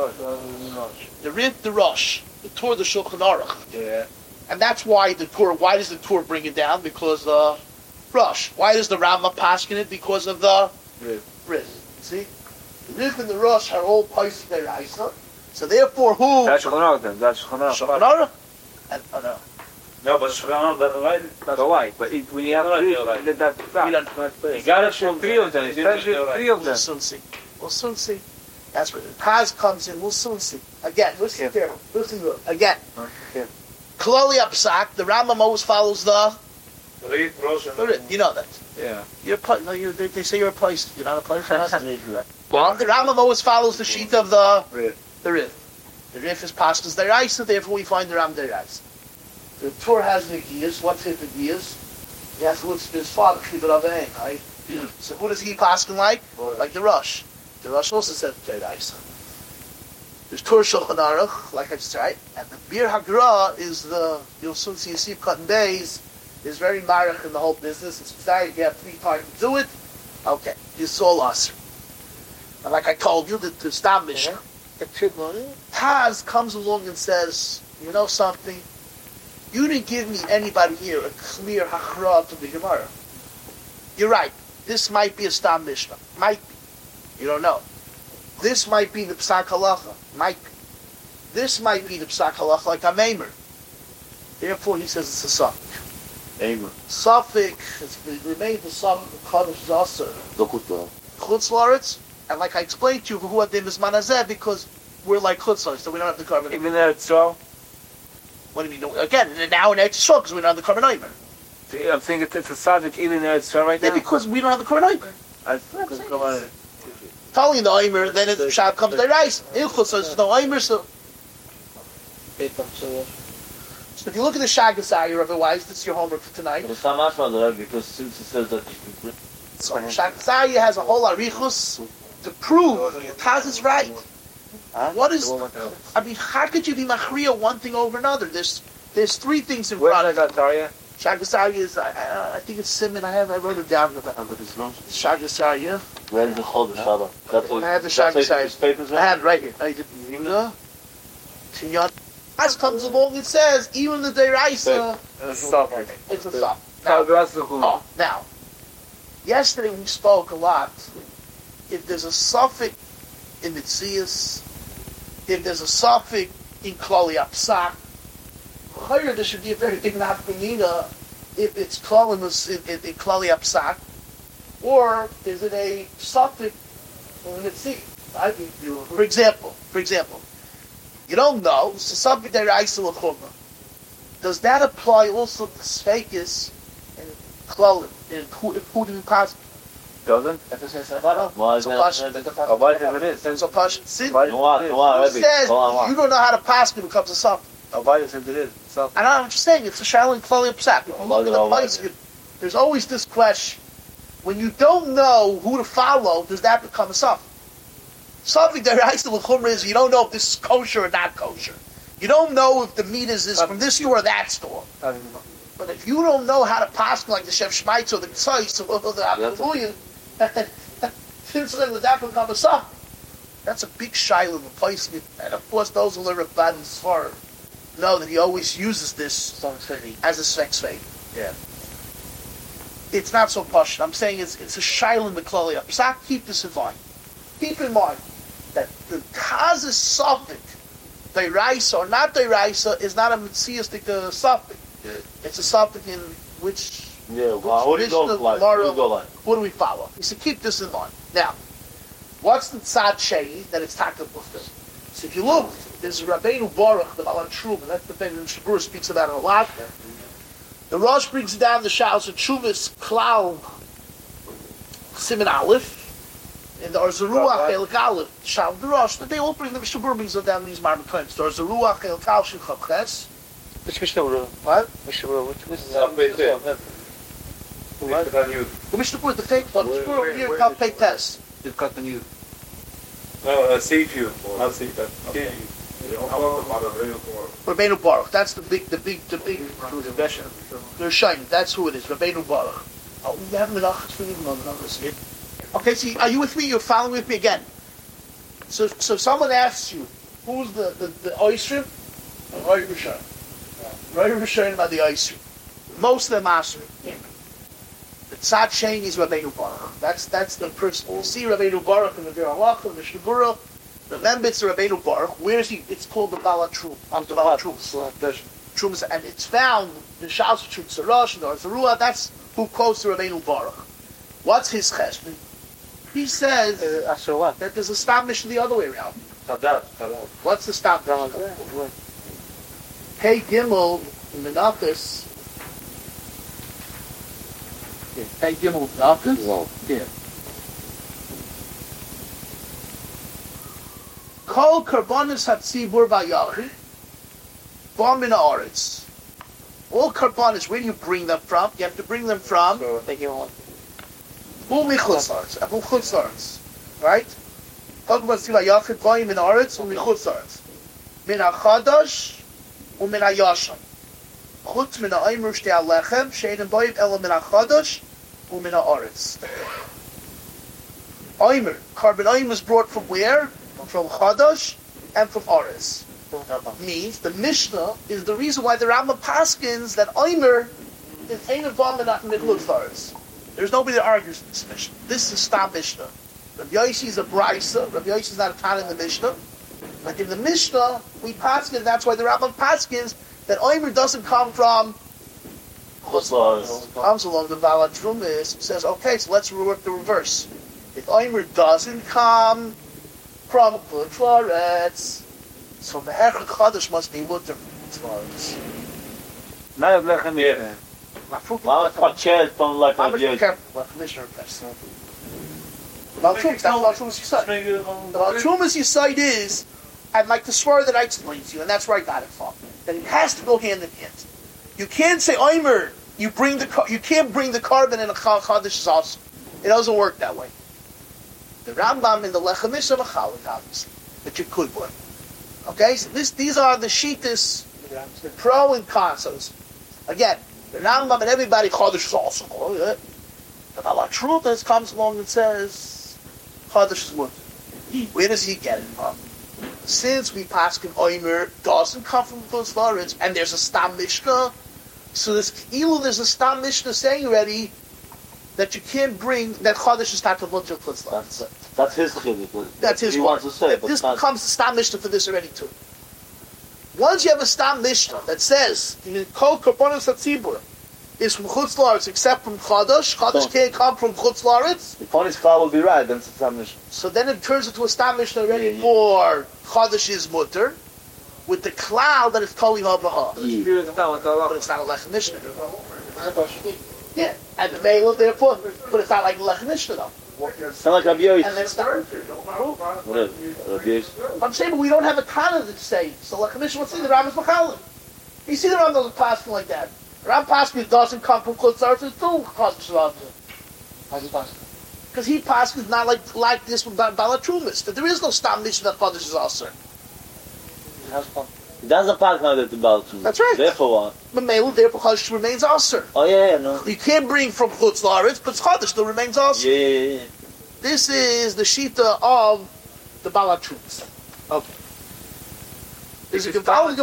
the Rif, the Rosh, the Torah, the Shulchan Aruch. Yeah. And that's why why does the Torah bring it down? Because the Rosh. Why does the Rambam paskin it? Because of the Rif. See? The Rif and the Rosh are all posted their Reisa. So therefore who? That's Shulchan Aruch then. That's Shulchan Shulchan Aruch. Aruch? And, no. No, but Shulchan Aruch, right? That's why. But when you have three, You got it from three of them. Three of them. We'll soon see. We'll soon see. That's where the Taz comes in. We'll soon see. Again, listen careful. Listen good. Again. Okay. Klali Apsak, the Rambam always follows the Rif. You know that. Yeah. They say you're a place. You're not a place. Well, the Rambam always follows the sheet of the Rif. The Rif is Pascha's Deraisa, therefore we find the Ram Deraisa. The Torah has the gears. What's his gears? He has to look to his father, Chibur Avein, right? So who does he Paskin like? Like the Rosh. The Rosh also says Deraisa. There's Torah Shulchan Aruch, like I just said, and the Bir Hagra is you'll soon see Yosef Cotton Bays, is very marach in the whole business. It's decided you have free time to do it. Okay, you saw us. And like I told you, the Stam Mishnah, Taz comes along and says, you know something? You didn't give me anybody here a clear Hachra to the Gemara. You're right. This might be a Stam Mishnah. Might be. You don't know. This might be the Psak Halacha. Might be. This might be the Psak Halacha like a Maimer. Therefore, he says it's a Suffolk. Amen. Suffolk remains the Suffolk of Chodesh Zasar. Chutz La'aretz. And like I explained to you, who adim is manazeh, because we're like Chutz La'aretz, so we don't have the carbon. Even though it's so. What do you mean? Again, now in Eretz Yisrael, because we don't have the carbon Aimer. I'm thinking it's a subject even though it's so right now. Yeah, because we don't have the carbon Aimer. Telling the Aimer, then the Shab comes to rice. Ilchus says there's no Aimer, so. So if you look at the Shagasai, otherwise, that's your homework for tonight. But it's not much more than that, because since it says that you can So Shagasai has a whole arichus to prove Taz is right. What is? I mean, how could you be machriya one thing over another? There's three things in front of it. Shagasai is, I think it's Simon. I wrote it down. Shagasai, yeah. Where is the Chodesh Shabbat? I have the Shagasai. I have it right here. I did. Tinyan. As comes along, it says even the Deraisa. It's a stop. Now, yesterday we spoke a lot. If there's a suffix in Mitzias, if there's a suffix in Klali Apsak, there should be a very big nafkamina if it's Klali in Klali Apsak, or is it a suffix in Mitzias? For example, you don't know. It's a suffix Deraisa L'chumah. Does that apply also to Sfeikis and Klolim in Hudim Pas? Doesn't? If it says Havara, Why so is Pash. Oh, why if it is? So Pash. See, Who says you don't know how to pass, it becomes a something. Oh, why if it is? And I'm just saying, it's a Shaolin Klali Psak. If you look at the place, there's always this question. When you don't know who to follow, does that become a something? Something that I still with is you don't know if this is kosher or not kosher. You don't know if the meat is from this store or that store. But if you don't know how to pass like the Chef Schmeitz or the Tzais or the Hallelujah, that become a something. That's a big shiloh in the place. And of course, those who learn Rabban Sfar know that he always uses this as a Svek. Yeah. It's not so posh. I'm saying it's a shiloh in the Klali Psak. Keep this in mind. Keep in mind that the Taz is suffix, Deiraisa or not Deiraisa, is not a Metziastic suffix. Yeah. It's a suffix in which. Yeah, what do you go like? What do we follow? You should keep this in mind. Now, what's the Tzad Shei that it's talked about? So if you look, there's Rabbeinu Baruch, the Balan Shub, and that's the thing that Shabur speaks about it a lot. The Rosh brings down the Shals of Chuvas Klal Siman Aleph, and the Arzaruach El Galef Shal the Rosh. They all bring the Shabur brings down these Marmakoyim. The Arzaruach El Kal Shechach Ches. Which Mishnah? What? Mishnah? Which The Mishnah Berurah, the fake one. The Mishnah Berurah here called Pei Tes. You've got the new. No, CPU. Not CPU. Rabbeinu Baruch. That's the big Rebbe. They're shining. That's who it is. Rabbeinu Baruch. Oh, we have menachas for you. No. Okay, see, are you with me? You're following with me again. So if someone asks you, who's the Oisrim? Roy Rishon. Roy Rishon about the Oisrim. Most of them Asrim. The Tzad Shein is Rabbeinu Baruch. That's the person. We'll see Rabbeinu Baruch in the Vir Halach, in the Mishnah Berurah. Remember, it's the Rabbeinu Baruch. Where is he? It's called the Baal Trum. The Baal Trum. And it's found in Shals of Trum Sarosh, and the Arzaruah. That's who quotes the Rabbeinu Baruch. What's his cheshbon? He says that there's a stam mission the other way around. What's the stam mission? Hey Gimel in the Nafis. Hey Gimel Nafis? Yeah. Kol karbonis hatzibur v'yachid bom min haaretz. All karbonis, where do you bring them from? You have to bring them from u'michutz haaretz. Right? Kol karbonis v'yachid bom min haaretz u'michutz haaretz. Min hachadash u'min hayashan. Chutz min ha'aymer shtei halechem she'ein boim ela min hachadash u'min haaretz. Aymer, carbon aymer is brought from where? From Chadash and from Aretz. Means the Mishnah is the reason why the Rambam paskins that Omer is ain't involved in that middle of Aretz. There's nobody that argues in this Mishnah. This is Stam Mishnah. Rabbi Yoshi is a Brisa. Rabbi Yoshi is not a Tan in the Mishnah. But in the Mishnah, we paskin. That's why the Rambam paskins that Omer doesn't come from Chutz. Comes along the Baal Trumis. Says, okay, so let's work the reverse. If Omer doesn't come from Chutz La'aretz, so the Hechach Chadash must be mutter from Chutz La'aretz. Now you're looking here. Well, it's got chairs from like I'm very careful what Commissioner Press. Baal Trumas, that's Baal Trumas Yisayid. The Baal Trumas Yisayid is, I'd like to swear that I explained to you, and that's where I got it from, that it has to go hand in hand. You can't say, Omer, you can't bring the carbon in a Chadash sauce. It doesn't work that way. The Rambam in the Lechem Mishnah Machalik, obviously, but you could work. Okay, so these are the Shittas, pro and cons. Again, the Rambam and everybody Chodesh is also called it. The Baal Trumas comes along and says Chodesh is mutter. Where does he get it from? Since we paskin Omer doesn't come from Chutz La'aretz, and there's a Stam Mishnah, so there's a Stam Mishnah saying already that you can't bring that Chodesh is not to mutter Chutz La'aretz. That's his chiddush. That's his wants to say. This becomes the Stam Mishnah for this already too. Once you have a Stam Mishnah that says Kol Karbonos HaTzibur is from Chutz La'aretz except from Chodesh can't come from Chutz La'aretz. If Poni's Klal will be right, then it's a Stam Mishnah. So then it turns into a Stam Mishnah already for Chodesh is mutter, with the cloud that it's Kol Yavahah. But it's not a Lechem Mishnah. Yeah, and the Mela, therefore, but it's not like Lech Mishnah though. It's not like Rabbi Yois. And that's not. Whatever. Rabbi Yois. I'm saying, but we don't have a Tana that say, so Lech Mishnah, let's see the Rambam's Machalim. You see the Rambam doesn't pass like that. Ram Paskin doesn't come from Chutz La'aretz, it's too Chutz La'aretz. Because he passes not like this with Balatrumis, that there is no Stam Mishnah that Chodesh is also. He doesn't pass like that about you. That's right. Therefore what? But Mela, therefore Chodesh remains also. Oh yeah, no. You can't bring from Chutz La'aretz, but Chodesh still remains also. Yeah. This is the Shita of the Balatrumis. Okay. Is it What?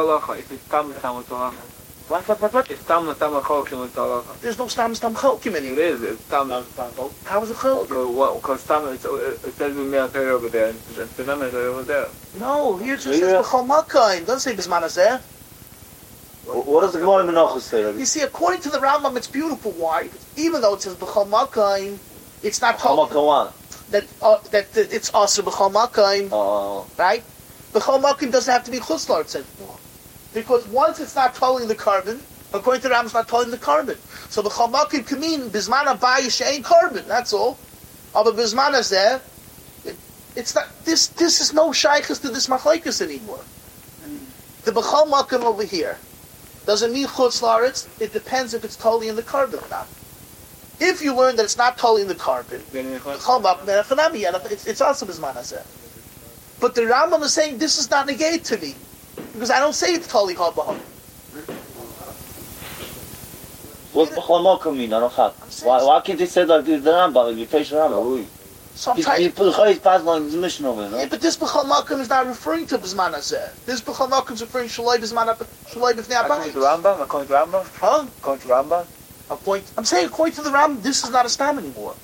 There's no Stam Cholkim anymore. It is. It's Stam. How is it Cholkim? Because Stam, it says with me over there, and the Mem is over there. No, here it just says B'chol Makayim. Doesn't say B'zman Hazeh. What does the Gemara in Menachos say, Rabbi? You see, according to the Rambam, it's beautiful. Why? Even though it says B'chol Makayim, it's not told that it's also B'chol Makayim. Oh. Right? B'chol Makayim doesn't have to be Chutz La'aretz anymore. Because once it's not tolling the carbon, according to the Rambam, it's not tolling the carbon. So B'chol Makayim can mean B'zman Abayis she'ein carbon. That's all. But B'zman Hazeh, it's not. This is no shaykhus to this machlekes anymore. The B'chol Makayim over here doesn't mean Chutz La'aretz. It depends if it's totally in the carbon or not. If you learn that it's not totally in the carbon, B'chol Makayim, it's also B'zman Hazeh. But the Rambam is saying this is not negated to me. Because I don't say it's totally Chol B'chol. What's B'chol Makayim mean? I don't have. Why can't they say like the Rambam, like the Peish Rambam? So I'm trying. You put the pass like the Mishnah over, no? Yeah, but this B'chol Makayim is not referring to B'zman Hazeh. This B'chol Makayim is referring to Shaloi B'fnei According to Abayis. Rambam? According to Rambam? Huh? According to Rambam? I'm saying according to the Rambam, this is not a stam anymore.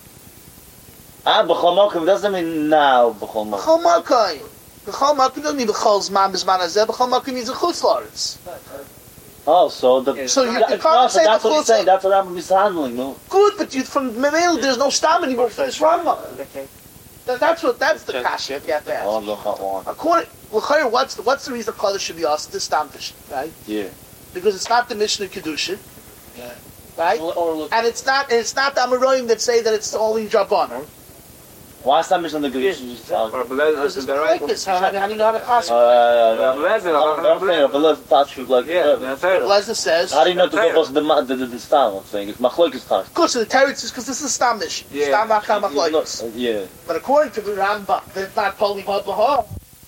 B'chol Makayim doesn't mean now B'chol Makayim. B'chol Makayim. B'chol Makayim doesn't mean B'chol Zman B'zman Hazeh. B'chol Makayim means a Chutz La'aretz. Oh, so the... So you can't that's say what he's saying, that's what Rambam is handling, no? Good, but from Memel, there's no stam anymore for this Rambam. That's the kasha you have to ask. Oh, look at one. According, what's the reason Chodesh should be asked this stam fish, right? Yeah. Because it's not the Mishnah Kedushin, Yeah. right? And it's not the Amoraim that say that it's only Rabbanon. Why is that Mishnah the Greek? Because it's like this. How do you know how to ask? Lezer says. How do you know to go past the stam? I'm saying it's machlokes time. Of course, the teretz is because this is stam Mishnah. Stam Machal Machlokes. Yeah. But according to the Rambam, that's not totally Chol B'chol.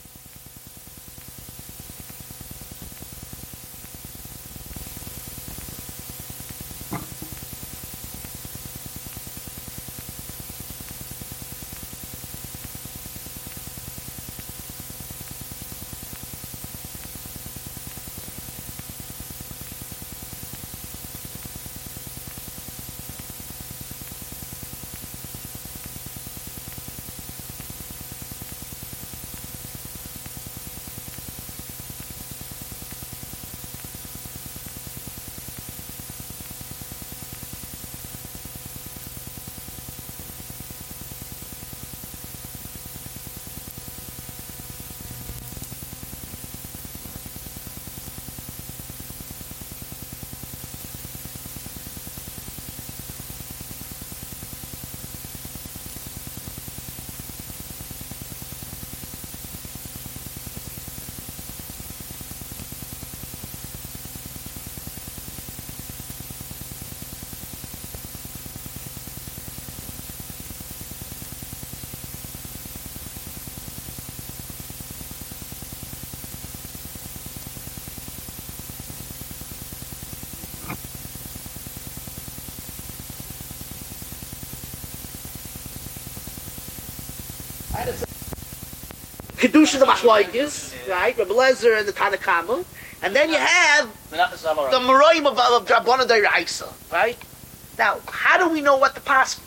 Kedusha the Machlokes, right? Rabbi Lezer and the Tanakama, and then you have the Moraim of Rabbanan D'Oraisa, right? Now, how do we know what the past,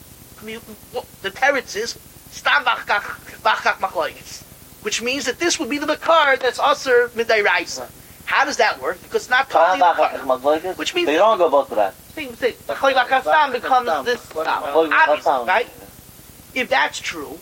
the teretz is? Stam Bachak Machlokes, which means that this would be the Makar that's Aser D'Oraisa. How does that work? Because it's not totally Makar. Which means they don't go both to that. Machlokes Stam becomes this Stam, right? If that's true,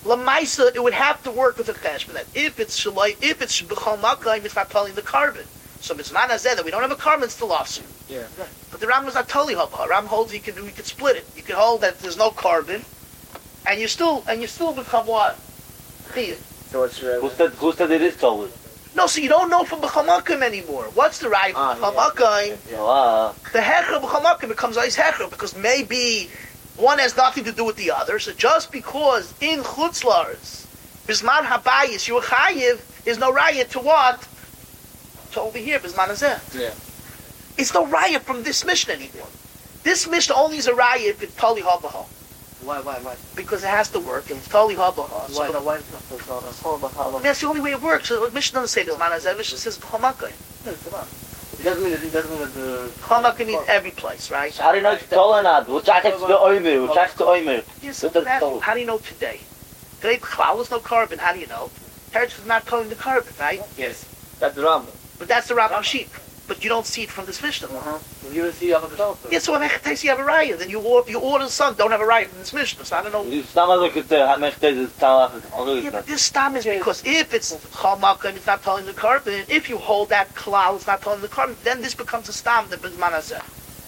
Lamaisa, it would have to work with a cheshbon that if it's B'chol Makayim, it's not telling the carbon. So Bisman Hazeh, that we don't have a carbon, still offsuit. Yeah. But the Ram is not totally haba. Ram holds we could split it. You could hold that there's no carbon, and you still become what? Chiyuv. So it's Who said it is totally? No, so you don't know from B'chamakim anymore. What's the right B'chamakim? The Hecher B'chamakim becomes Ais Hecher, because maybe one has nothing to do with the other. So just because in Chutz La'aretz, Bisman Habayis, you Chayiv, is no raya to what? To over here, Bisman Hazeh. Yeah. It's no raya from this Mishnah anymore. This Mishnah only is a raya if it's Tali Habaha. Why? Because it has to work, and it's Tali Habaha. Why? That's the only way it works. So the Mishnah doesn't say Bisman Hazeh, the Mishnah says B'chamakim. It doesn't mean that the B'chamakim means every place, right? How do you know it's totally not? Which I to Oimer, which I to Oimer. Yes, how do you know today? Today, Klal is no carbon. How do you know? Teretz is not calling the carbon, right? yes, that's the Rambam. But that's the Rambam sheep. But you don't see it from this Mishnah. You don't see other results. Yeah, so when you have a raya, then you order some don't have a raya from this Mishnah. So I don't know. It's not like it's Yeah, but this stam is because if it's Chamak and it's not telling the carbon, if you hold that Klal, it's not telling the carbon, then this becomes a stam that Bisman Hazeh.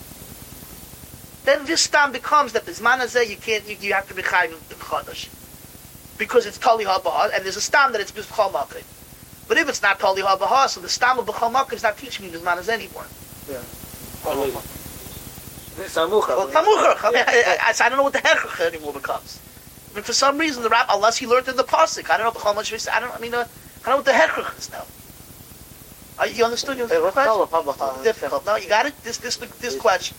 Then this stam becomes that Bisman Hazeh you have to be chayv the Chodesh. Because it's Tali HaBahar, and there's a stam that it's B'chal Makrim. But if it's not Tali HaBahar, so the stam of B'chal Makrim is not teaching me Bisman Hazeh anymore. Yeah. Well, Tamucha. I don't know what the Hechach anymore becomes. I mean, for some reason, the Rab, unless he learned in the Pasuk, I don't know B'chal Makrim, I don't know what the Hechach is now. You understood your question? Difficult. No, you got it? This question.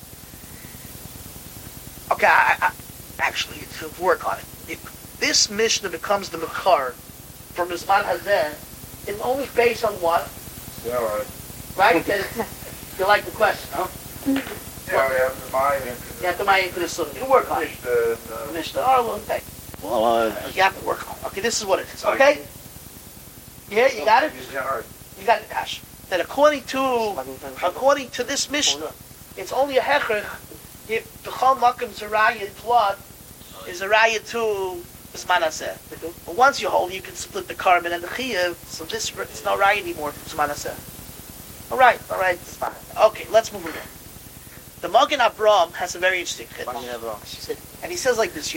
Okay, I actually, to work on it. This Mishnah becomes the Mekar from Bisman Hazeh, it's only based on what? Yeah, right. Right? You like the question, huh? Yeah, we have the mind into You have to mind into this, so you work on it. Mishnah. Oh, okay. You have to work on it. Okay, this is what it is, okay? Yeah, you got it? You got it, Ash. That according to this Mishnah, it's only a Hecher if the Chol Makim is a raya to what? Is a raya to Bisman Hazeh. But once you hold, you can split the carbon and the Chiyuv, so this it's not raya anymore for Bisman Hazeh. Alright, it's fine. Okay, let's move on. The Magen Avraham has a very interesting chiddush. And he says like this,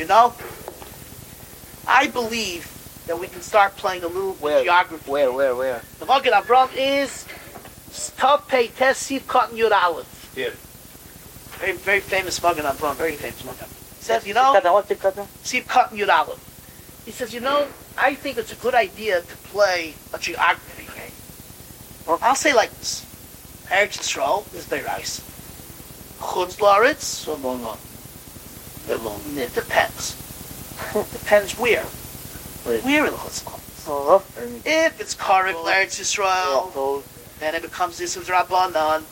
I believe that we can start playing a little geography. Where? The Magen Avraham is Tav Pei Tes Siv Cotton Yud Aleph. Yeah. Very, very famous Magen Avraham, very famous Magen. He says, Siv Cotton Yud Aleph. He says, I think it's a good idea to play a geography game. Well, I'll say like this. Eretz Yisrael is Berais. Chutz La'aretz, it depends. Depends where. Where in the Chutz La'aretz. If it's Karev Eretz Yisrael, then it becomes this of Rabbanan.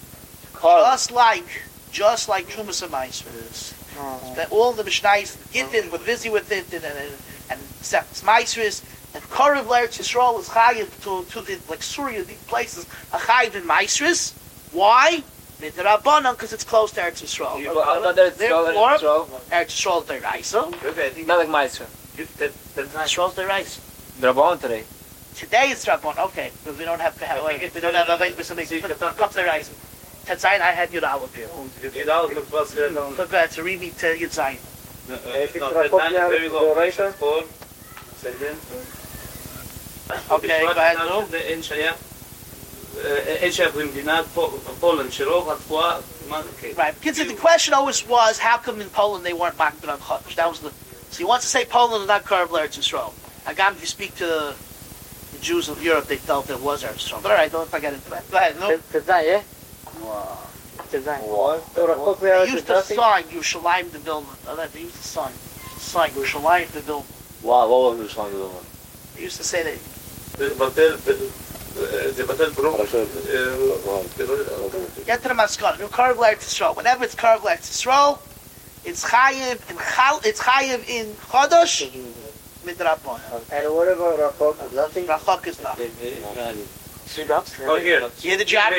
Just like Trumas and Maisris. All the Mishnayos Gittin were busy with it, and Maisris, and Karev Eretz Yisrael is chayiv to the like Surya, these places are chayiv in Maisris. Why? The Rabbanan, because it's close to Eretz Yisrael. Therefore, Eretz Yisrael is Deraisa. Not like Maisra. Eretz Yisrael is Deraisa. The Rabbanan today. Today it's Rabbanan. Okay, but we don't have to have. We don't have a wait for something. Come Deraisa. Tetzayin, I had Yud Aleph here. Yud Aleph was Look, to read me to Yud Zayin. very long. Okay, go ahead, no? אין שייך למדינת פולנד, שרוב התבואה... Right. The question always was, how come in Poland they weren't makbid on Chodesh? That was the... So he wants to say Poland is not Karev Eretz Yisrael. Again, if you speak to the Jews of Europe, they felt it was Eretz Yisrael. But all right, don't forget into that. Go ahead, no? They used to sign Yerushalayim to build. They used to sign Yerushalayim to build. Wow, what was Yerushalayim to build? They used to say that. Get to the Maskana. Karev Eretz Yisrael. Whenever it's Karev Eretz Yisrael, it's chayiv in Chodesh midrabban. And what about Rachok? Nothing. Rachok is nothing. Oh, here. Hear the job?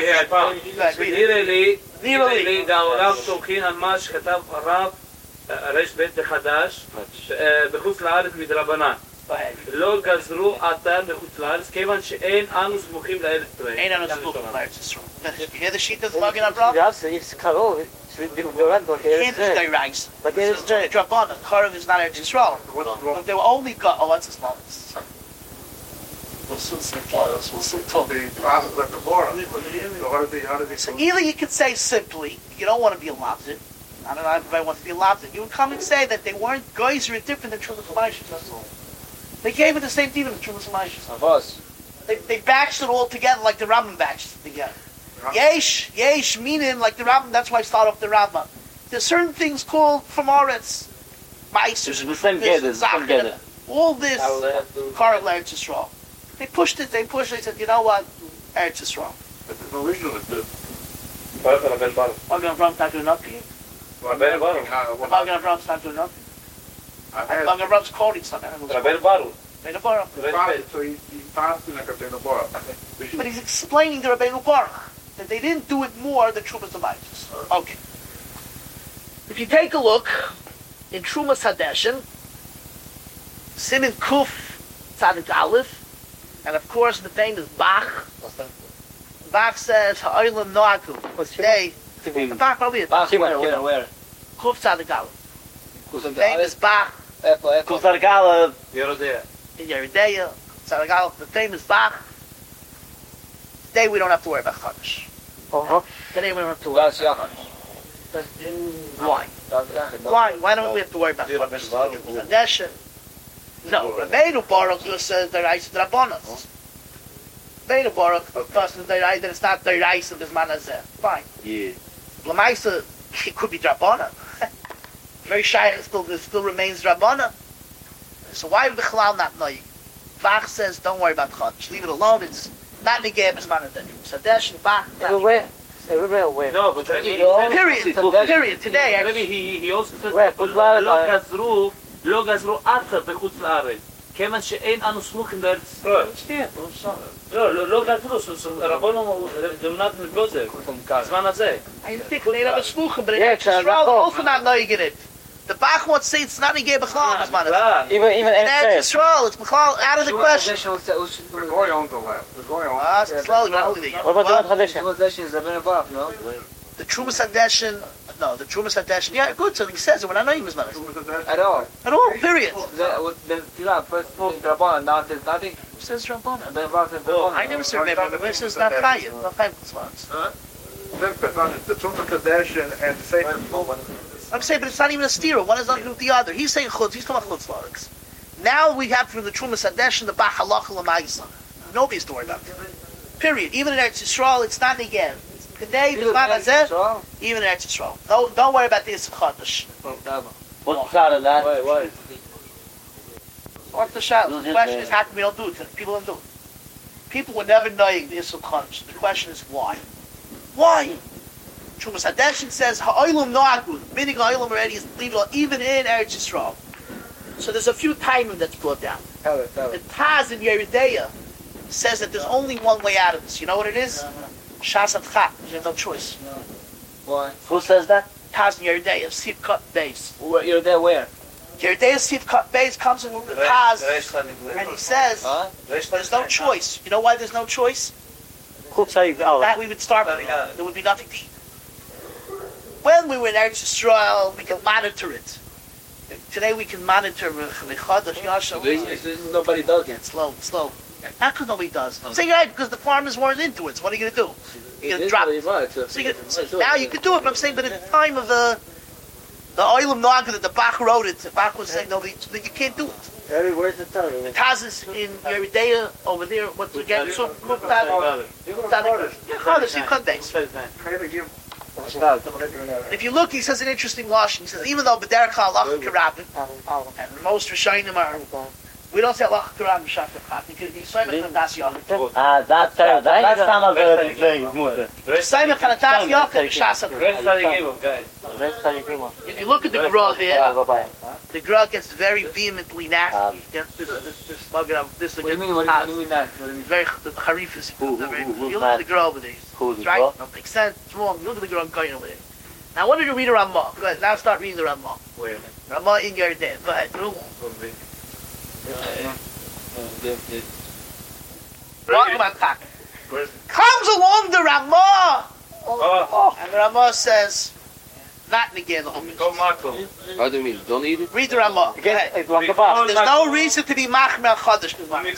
נראה לי, העולם סומכים על מה שכתב הרב רש בית בחדש בחוץ לארץ מדרבנן. ahead. לא גזרו עתן בחוץ לארץ, כיוון שאין אנו סמוכים לארץ ישראל. Ain't on a school of Eretz Yisrael. You hear the sheet of the Magen Avraham? Ja, it's Karol. Can't be Dairais. But This is Drabbana. Karev is not Eretz Yisrael. But they were only got. Oh, what's his name? So either you could say simply, you don't want to be a Labzit. I don't know if everybody wants to be a Labzit. You would come and say that they weren't guys who are different than Trumas Elisha. They gave it the same deal as Trumas Elisha. Avos. They batched it all together like the Rambam batched it together. Yesh, meaning like the Rambam. That's why I start off the Rambam. There's certain things called from Oretz, Ma'aser, the same gather. All this, Karel Eretz Yisrael. They pushed it. They said, you know what, Eretz Yisrael. But there's no issue with this. Magen Avraham not doing nothing. Magen Avraham's not doing nothing. Magen Avraham's quoting something. Rabbeinu Baruch. So he passed in like Rabbeinu Baruch. But he's explaining the Rabbeinu Baruch that they didn't do it more than Trumas Abayis. Okay. If you take a look in Trumas Hadeshin, Simin Kuf Tzadik Aleph, and of course the famous Bach. Bach says Ha'olam Noaku. Today, the Bach probably is Bach. Where? Kuf Tzadik Aleph. The famous Bach. Kuf Tzadik Aleph. In Yeridea, Tzadik Aleph, the famous Bach. Today we don't have to worry about Chodesh. Today we don't have to worry about Chodesh. Why? Why don't we have to worry about Chodesh? No, Rabbeinu Baruch just says the rice of the Rabbanos. Rabbeinu Baruch doesn't the rice that it's not the rice of this man hazeh. Fine. Yeah. Lamaisa, it could be Drabbana. Very shy, it still remains Drabbana. So why would the Chalal not know you? Bach says, don't worry about Chodesh. Leave it alone. It's not Negeh B'zman HaDesh. Sadesh and Bach. Everywhere. Everywhere. No, but Period. Today, maybe he also said, לא גזרו עתה בחוץ לארץ, כיוון שאין אנו סמוכים לארץ ישראל. לא גזרו, רבנו דמנת מגוזר, בזמן הזה. I think they never smuchim, but it's also not knowing it. The Bach wants to say it's not Negeh B'chlal b'zman hazeh. Even It's Yisrael, it's B'chlal out of the question. We're going on the left. We're going on. Slowly, not only the What about the Hadeshin? The Trumas Hadeshin, no, the Trumas Hadeshin, yeah, good, so he says it, we're not knowing b'zman hazeh. At all. At all, period. The first Rabbanan, now it says nothing. Who says Drabbana? Then Rabbanan says Rabbanan. I never said Rabbanan, but it says not Chayiv, not Chayiv b'zman. The Trumas Kadesh and the same. I'm saying, but it's not even a steer. One is not with the other. He's saying chutz. He's talking about chutz larks. Now we have from the Trumas Hadesh and the Bach Halacha L'Maisa. Nobody's to worry about it. Period. Even in Eretz Yisrael, it's not again. Today, the Bach Hazeh, even in Eretz Yisrael. Don't worry about this Chodesh. What's the shot of that? Why? What's the shot? The question is, how come we don't do it? People don't do it. People were never knowing the Yisrael Chodesh. The question is, why? Why? Trumas Hadeshin says ha'olam no'akud, meaning ha'olam already is legal even in Eretz Yisrael. So there's a few timing that's brought down. The Taz in Yeridea says that there's only one way out of this. You know what it is? Shas Adcha. You have no choice. Why? Who says that? Taz in Yeridea, Sif Cut Beis. You're there where? Yeridea Sif Cut Beis comes in with the Taz, and he says there's no choice. You know why there's no choice? That we would starve. There would be nothing to eat. When we were in Eretz Yisrael, we can monitor it. Today we can monitor Nobody does it. Slow. Not because nobody does. Say right, because the farmers weren't into it. So what are you going to do? You're going to drop it. So now you can do it, but I'm saying, but at the time of the Oilam Naga that the Bach wrote it, the Bach was saying, no, you can't do it. Where's the time? Taz is in Yeridea over there. What's again? So, if you look, he says an interesting lashon. He says even though b'derech halacha karabim and most rishonim are, we don't say halacha karabim shafat because he's saying das yachid. That's not a very big thing. Saying das yachid shasad. If you look at the Gra here, the Gra gets very vehemently nasty. This What do you mean? What do you mean that? very harif is. You look at the Gra over there. It's right. Don't make sense. It's wrong. You look at the Gra going over there. Now, I wanted to read a Ramah. Go ahead. Now start reading the Ramah. Where? Ramah in Yeridea. Go ahead. Comes along the Ramah, and the Ramah says, not negay l'chumos. How do you mean? Don't eat it? Read the Ramah. There's no reason to be machmer al chadash.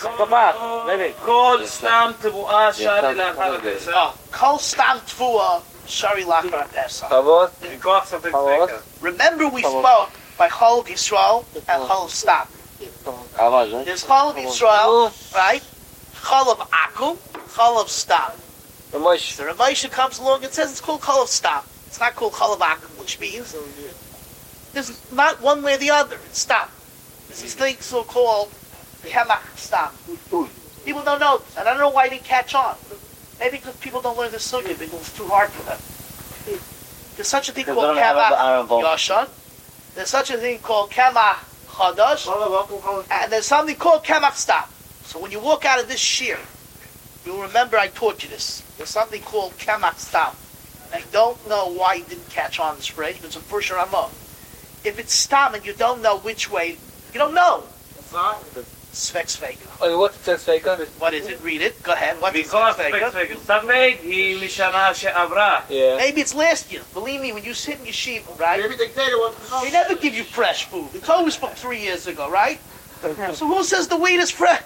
Kol stam tevuah shari lachar pesach. Kol stam tevuah shari lachar pesach. Remember we spoke by Chol of Yisrael and Chol of Stam. There's Chol of Yisrael, right? Chol of Akum, Chol of Stam. The Ramosha comes along and says it's called Chol of Stam. It's not called Chol of Akum, which means there's not one way or the other. It's Stam. There's these things so-called Kemach Stam. People don't know this, and I don't know why they catch on. Maybe because people don't learn the Sugya because it's too hard for them. There's such a thing called Kemach Yashan. There's such a thing called Kemach Chadash, and there's something called Kemach Stam. So when you walk out of this shir, you'll remember I taught you this. There's something called Kemach Stam. I don't know why you didn't catch on this phrase, but it's a first Ramah. If it's Stam and you don't know which way, you don't know. Svek Sveka. Oh, what's Svek Sveka? What is it? Read it. Go ahead. What's Because Svek Sveka? Svek he mishana she'avra. Yeah. Maybe it's last year. Believe me, when you sit in yeshiva, right? They never give you fresh food. It's always from 3 years ago, right? So who says the wheat is fresh?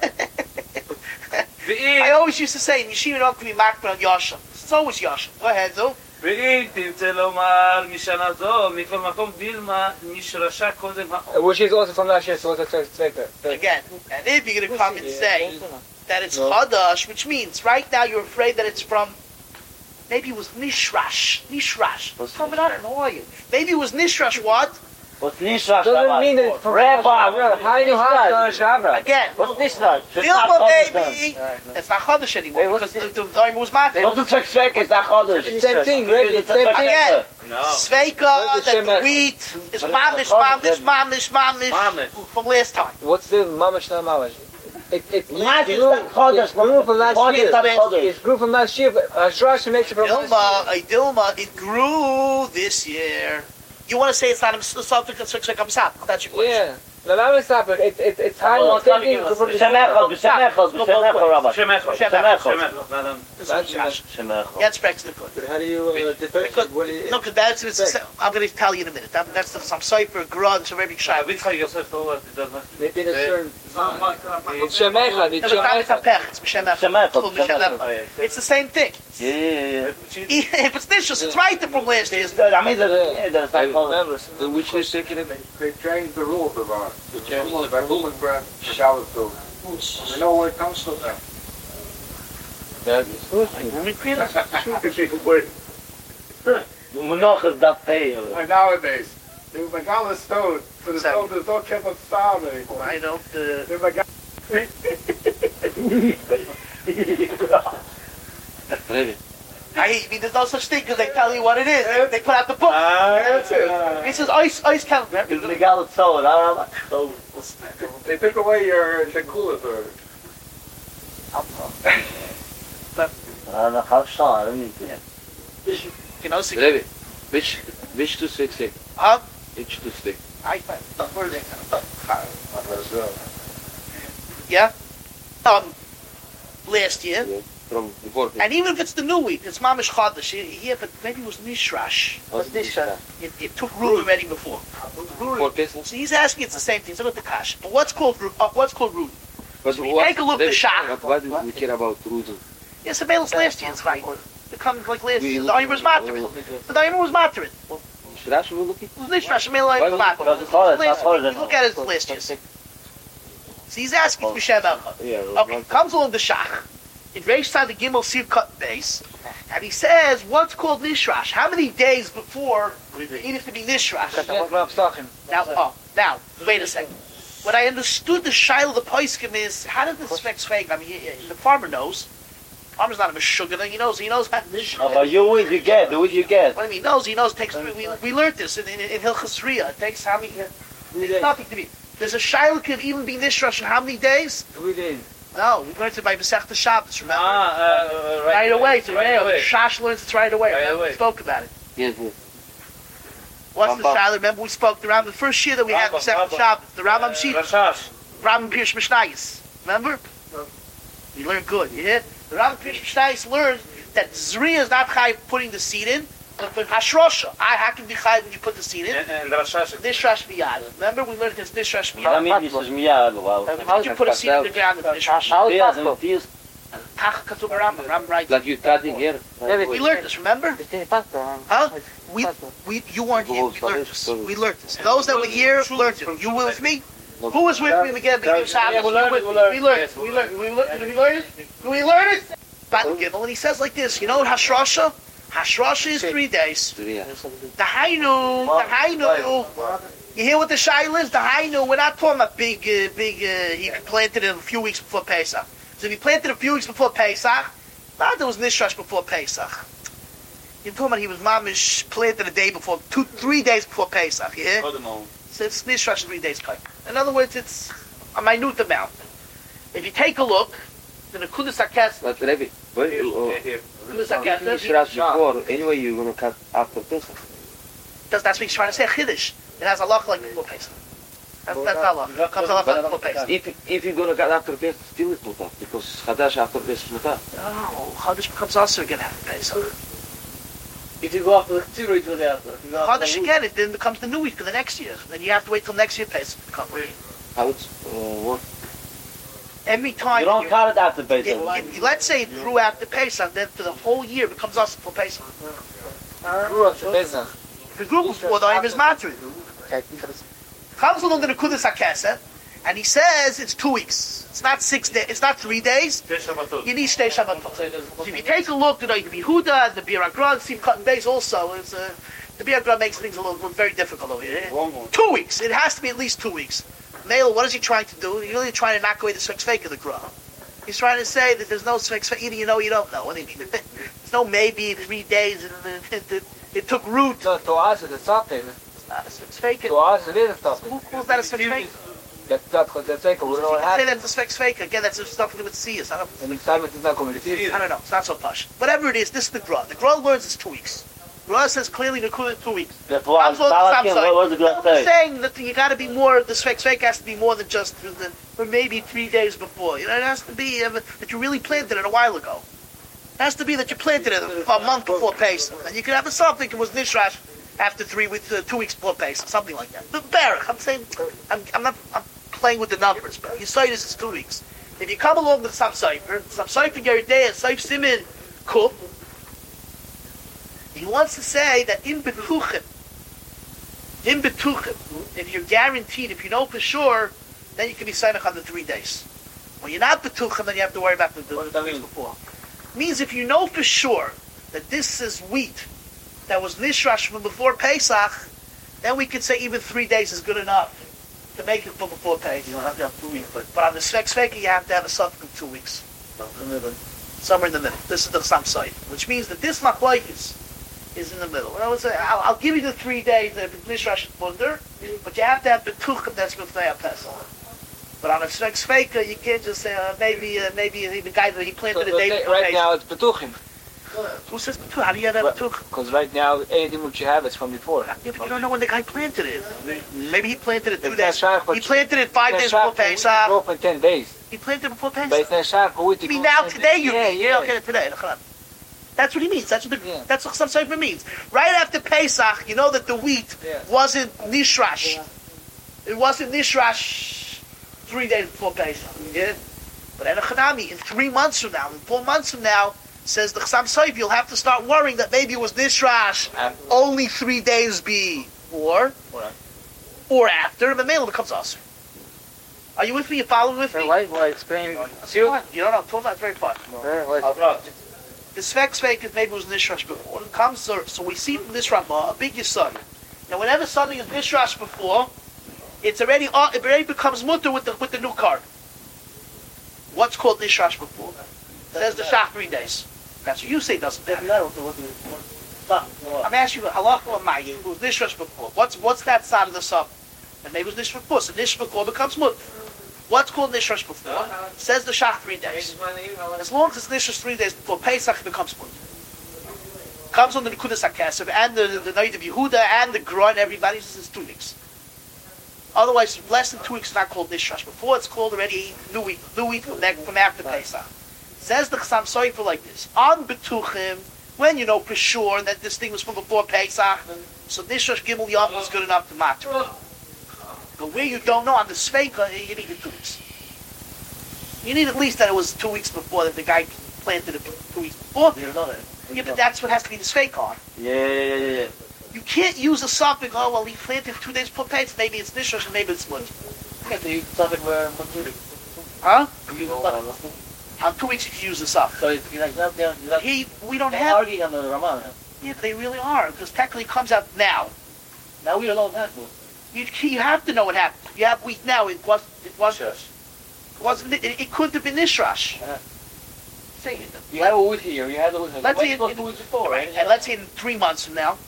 I always used to say in yeshiva don't be makbar on yasham. It's always yasham. Go ahead, Zo. ואם תרצה לומר משנה זו, מכל מקום דילמה נשרשה קודם האור. Which is also from last year, so what's Svek Sveka? Again, and if you're going to come and say that it's chadash, which means right now you're afraid that it's from, maybe it was nishrash. From it, I don't know you. Maybe it was nishrash what? What's Nishrash? Doesn't mean that it's from Rabbi. How do you have Shavra? Again, What's Nishrash? Dilma baby, it's not chadash anymore because the time was matter. What's the Svek? It's not Chodesh. It's the same thing, really. It's the same thing. Again, No. Sveika, that the wheat is mamish from last time. What's the mamash not mamash? It's Not grew Chodesh. from last year. Chodesh. It grew from last year, but Ashrash makes it from last Dilma, it grew this year. You want to say it's not a subject of That's your question. Yeah. No, I'm going to stop it. It's hard. That's Brex the good. How do you differentiate? No, because that's, I'm going to tell you in a minute. That's some cipher, grud, so very shy. Maybe it's a certain... It's Shemecha. It's the same thing. Yeah. If it's dishes, it's right from last year. I remember. Which is taking it. They changed the rules about it. They changed it by moving bread, shower food. They know where it comes from now. And nowadays, they were Megala stone, so the stone does not keep on style anymore. I don't. They're Megala. I mean, there's no such thing because they tell you what it is. They put out the book. That's it. He says ice calendar. They took away your cooler bird. You know, so Rebbe, which to stick? huh? Which to stick? I find where they yeah. Last year. Yeah. From before. And even if it's the new wheat, it's mamish chadash. Yeah, but maybe it was nishrash. What's Nishrash? It took root already before. So he's asking it's the same thing. So look at the kash. But what's called root? What's called root? But Take a look at the shach. But why do we care about Rudu? Yes, the Bail's last year. It's right. It comes like last year. The Daimar was matter. The Daimar was matter. It Shrash we're looking? was nishrash. The Bail was matter. Look at his last year. So he's asking it's Mishem Elcha. Yeah. Okay, comes along the shach. In Reish Tzad the Gimel Sir cut base, and he says, what's called nishrash? How many days before it needed to be nishrash? Now, wait a second. What I understood the shaila of the Paiskim is, how did this affect Sveig? I mean, the farmer knows. Farmer's not a Meshuggah, he knows how to But you get. What do you mean? He knows, it takes, we learned this in Hilchas Riyah. It takes how many, it's nothing to be. There's a shaila can even be nishrash in how many days? 3 days. No, we learned it by Masechta Shabbos, remember? Right away. So Shash learns it right away. We spoke about it. Yes. What's the Shaila? Remember we spoke around the first year that we had Masechta Shabbos. The Rambam Shita. Rambam Pirush Mishnayos. Remember? You learned good. You hear? The Rambam Pirush Mishnayos learned that Zriya is not chai putting the seed in, but Hashrosha. How can be chai when you put the seed in? Nishrash miyad. Remember we learned this Nishrash miyad. How did you put a seed in the ground? Nishrash. Ram right. Like you studying here. We learned this, remember? Huh? You weren't here. We learned this. We learned this. Those that were here learned it. You were with me? Who was with me again? We learned it. We learned it. But when he says like this, you know what Hashrasha? Hashrasha is 3 days. The Hainu. You hear what the Shaila is? The Hainu, we're not talking about big, he planted it a few weeks before Pesach. So if he planted a few weeks before Pesach, there was Nishrash before Pesach. You're talking about he was mamish planted a day before, 3 days before Pesach, yeah? So it's Nishrash 3 days later. In other words, it's a minute amount. If you take a look, then the Kudas HaKesef. But Rebbe, Nishrash before, anyway you're going to cut after Pesach. That's what he's trying to say, Chiddush. It has a lock like before Pesach. That's Allah. Comes Allah before Pesach. If you're going to cut after Pesach, still it's Mutar, because Chadash after Pesach is Mutar. No, Chadash becomes also again after Pesach. If you go after the 2 weeks after. Chadash again, it then becomes the new week for the next year. Then you have to wait till next year Pesach to come. How it's what? Every time You don't cut it after Pesach. let's say it grew after Pesach, then for the whole year it becomes also for Pesach. Grew up to Pesach. If it grew before the Ayim is Matri. Comes along to the Kudas HaKesef, and he says it's 2 weeks. It's not 6 days. It's not 3 days. You need Shtei Shabbatot. So if you take a look, the Yehuda and the Bir Agra seem cutting days also. The Bir Agra makes things a little very difficult over here. 2 weeks. It has to be at least 2 weeks. Mele, what is he trying to do? He's really trying to knock away the Sfek Fake of the Gra. He's trying to say that there's no Sfek Fake. Either you know or you don't know. What do you mean? There's no maybe 3 days. It took root. So to us it's something. Sfek Fake. To us it is something. Who calls that a Sfek Fake? That's fake. We don't know what Say happened. that's a Sfek Fake. Again, that's stuff to do with Siyas. I don't know. It's not so posh. Whatever it is, this is the Gra. The Gra learns it's 2 weeks. Gra says clearly the 2 weeks. What was the Gra say? Saying that you got to be more. The Sfek Fake has to be more than just for maybe 3 days before. You know, it has to be that you really planted it a while ago. It has to be that you planted it a month before Pesach, and you could have something that was Nishrash after 2 weeks before Pesach, something like that. But Baruch, I'm saying, I'm playing with the numbers, but you say this is 2 weeks. If you come along with some Sefer Geridei, Seif Simin Kup, he wants to say that in Betuchim, if you're guaranteed, if you know for sure, then you can be Saimach on the 3 days. When you're not Betuchim, then you have to worry about the weeks before. Means if you know for sure that this is wheat that was Nishrash from before Pesach, then we could say even 3 days is good enough to make it for before Pesach. You don't have to have 2 weeks. But on the Sfek Fake, you have to have a something of 2 weeks. Somewhere in the middle. This is the Sam site. Which means that this Machlokes is in the middle. I would say, I'll give you the 3 days that Nishrash is Wunder, but you have to have Betuchim that's B'fnei Pesach. But on a Sfek Fake, you can't just say, maybe the guy that he planted the day before Right now it's Betuchim. Who says Betuch? How do you have that Betuch? Because right now anything which you have is from before. Yeah, but you don't know when the guy planted it. Maybe he planted it 2 It's days. not sharp, He planted it 5 days before Pesach. Grow for 10 days. He planted it before But Pesach. it's not sharp. You mean now today you mean? Yeah. Okay, today. That's what he means. That's what some Sefer means. Right after Pesach, you know that the wheat wasn't Nishrash. It wasn't Nishrash 3 days before Pesach. Yeah? But in 3 months from now, in 4 months from now, says the Chassam Soif, you'll have to start worrying that maybe it was Nishrash only 3 days before or after, the mail becomes Aser. Are you with me? You following with me? Why explain? You don't know. It's very fun. The Sfek Fake is maybe it was Nishrash before. It comes, so we see from this Ramah a big Yisod. Now, whenever something is Nishrash before, it already becomes mutter with the new card. What's called Nishrash before? Says the Shach 3 days. That's what you say doesn't matter. I'm asking you, Halakha or Mayi, it was Nishrash before. What's that side of the sub? And maybe it was Nishrash before. So Nishrash before becomes mutter. What's called Nishrash before? Says the Shach 3 days. As long as it's Nishrash 3 days before Pesach, it becomes mutter. Comes on the Kudas HaKesef and the night of Yehuda and the Gra and everybody says 2 weeks. Otherwise, less than 2 weeks is not called Nishrash. Before it's called already New Week from after Pesach. Says the Chassam Sofer like this: on Betuchim, when you know for sure that this thing was from before Pesach, so Nishrash Gimel Yom is good enough to matter. But where you don't know, on the Sveika, you need the 2 weeks. You need at least that it was 2 weeks before that the guy planted it 2 weeks before. You don't know that. Yeah, but that's what has to be the Sveika on. Yeah. You can't use a suffix, oh, well, he planted 2 days before Pesach, maybe it's Nishrash and maybe it's Mut. Huh? On 2 weeks you can use the suffix. So it's like We don't have... arguing on the Raman. Yeah, they really are, because technically it comes out now. Now we don't know that. You have to know what happened. You have wheat now. It couldn't have been Nishrash. You have a wheat here. You had a wheat here. Let's say 2 weeks before, right? And let's say in 3 months from now,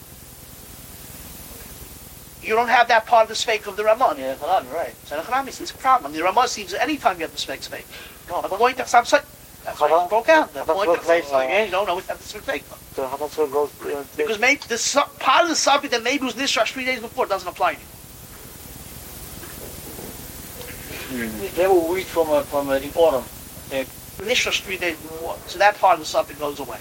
you don't have that part of the Sveik of the Ramon. Yeah, right. So the Chanami says it's a problem. The Ramon seems anytime you have the Sveik. No, I'm going to some site. That's why it broke out. The point of you don't know we have the Sveik. So how much goes? Because maybe part of the subject that maybe was Nishrash 3 days before doesn't apply to you. They have a wheat from in autumn. Nishrash 3 days before. So that part of the subject goes away.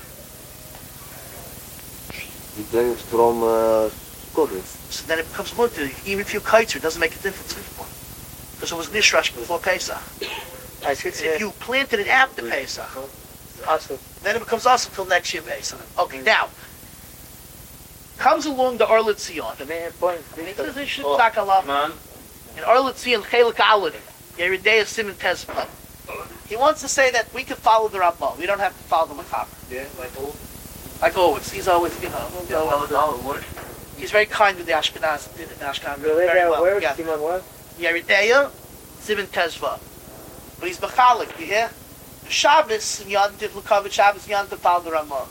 He blames from Scotland. So then it becomes mutter. Even if you kiter, it doesn't make a difference anymore. Because it was Nishrash before Pesach. If you planted it after Pesach, then it becomes us until next year Pesach. Okay, now, comes along the Arlet Zion. This should talk a lot. In Arlet Zion, Chelik Alad, Yeridei Simon Tezpah. He wants to say that we can follow the Rabbah. We don't have to follow the Machaber. Yeah, Like always. He's always, he's very kind with the Ashkenaz. Very well. Where is Yeah. Simon what? Yeridei Simon Tezpah. But he's Bechalik, you hear? Shabbos and Yantiv, Lukavit Shabbos and Yantiv follow the Rabbah.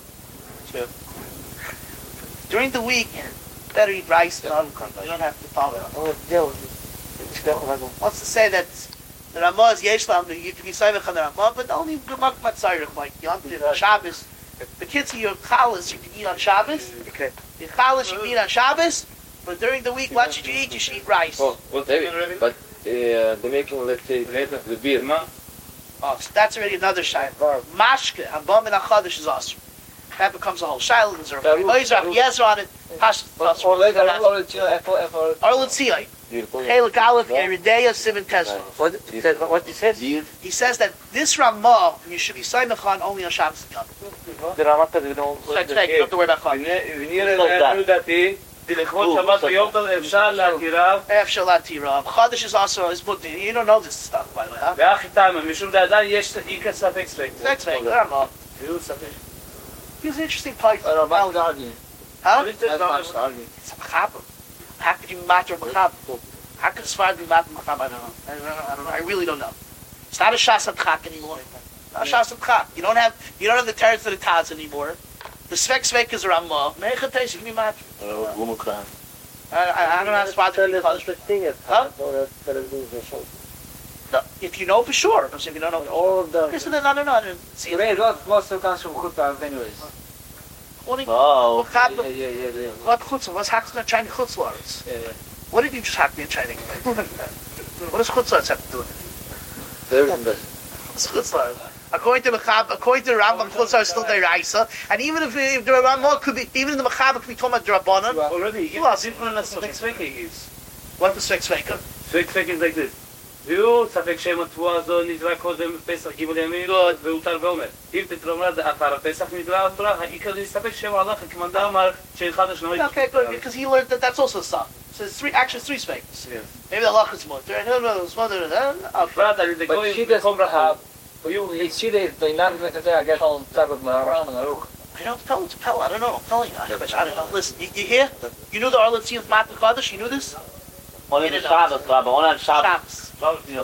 During the week, better eat rice and avocado. You don't have to follow it. Wants to say that the Ramah is Yeshlam, you can be Saivach on the Ramah, but only Gemak Matzayrik, like Yantiv, Shabbos. The kids here, Chalas, you can eat on Shabbos. Okay. In Chalas, you can eat on Shabbos, but during the week, what should you eat? You should eat rice. Oh, well, David, but they're making, let's say, the beer. Oh, so that's already another shayla. Mashke, Abam and Achadish is awesome. That becomes a whole shayla. There's a Yezer on it. Arlet Tziyai. Chelik Aleph, Yeridei Simon Tezpah. What he said? He says that this Ramah, you should be Saimach on only on Shabbos and Yom. The Ramah, you don't... You don't have to worry about Chag. לכבוד שבת ויום טוב אפשר להתיריו אפשר להתיריו. חודש is also his book. You don't know this stuff, by the way, huh? ואחי תמה, משום דעדן יש איקר ספק ספק. Next thing, I don't know. תראו ספק. He's an interesting place. Huh? It's a machaber. How could you matter a machaber? How could Sfard be matter a machaber? I don't know. I really don't know. It's not a shas atchak anymore. Not a shas atchak. You don't have the terrors of the Taz anymore. The Svek is a Ramah. Mechatesh, you can be matter. I don't know how to spot it. Huh? No, if you know for sure. If you don't know All of them. Listen, no. See, Most of comes from Chutzlar anyways. Oh. What chutzlah? What's happening in China chutzlah? What did you just happen in China? What does chutzlah have to do with it? What's chutzlah? According to Rambam, chutzlah is still deraisa, and even if the Rambam could be, even the Mechaber could be talking about drabanan. Already, you are different than Svek Svek is. What the Svek Svek? Svek Svek is like this. והוא ספק שם התבואה הזו נזרק קודם בפסח גימול ימים והותר ואומר אם תתרומרה זה אחר הפסח נזרק התורה העיקר להסתפק שם הלכה כמנדה אמר שאחד השנוי Okay, good, because he learned that that's also a song. So it's three speaks. Yes. Maybe the halacha is more. הפרט על ידי גויים במקום רחב I don't tell it's Pella. I don't know. I'm telling you. I don't know. Listen, you hear? You knew the Arlet Tziyah of Matan Kodesh? You knew this? Only the Shabbos, Rabbi. Only on Shabbos.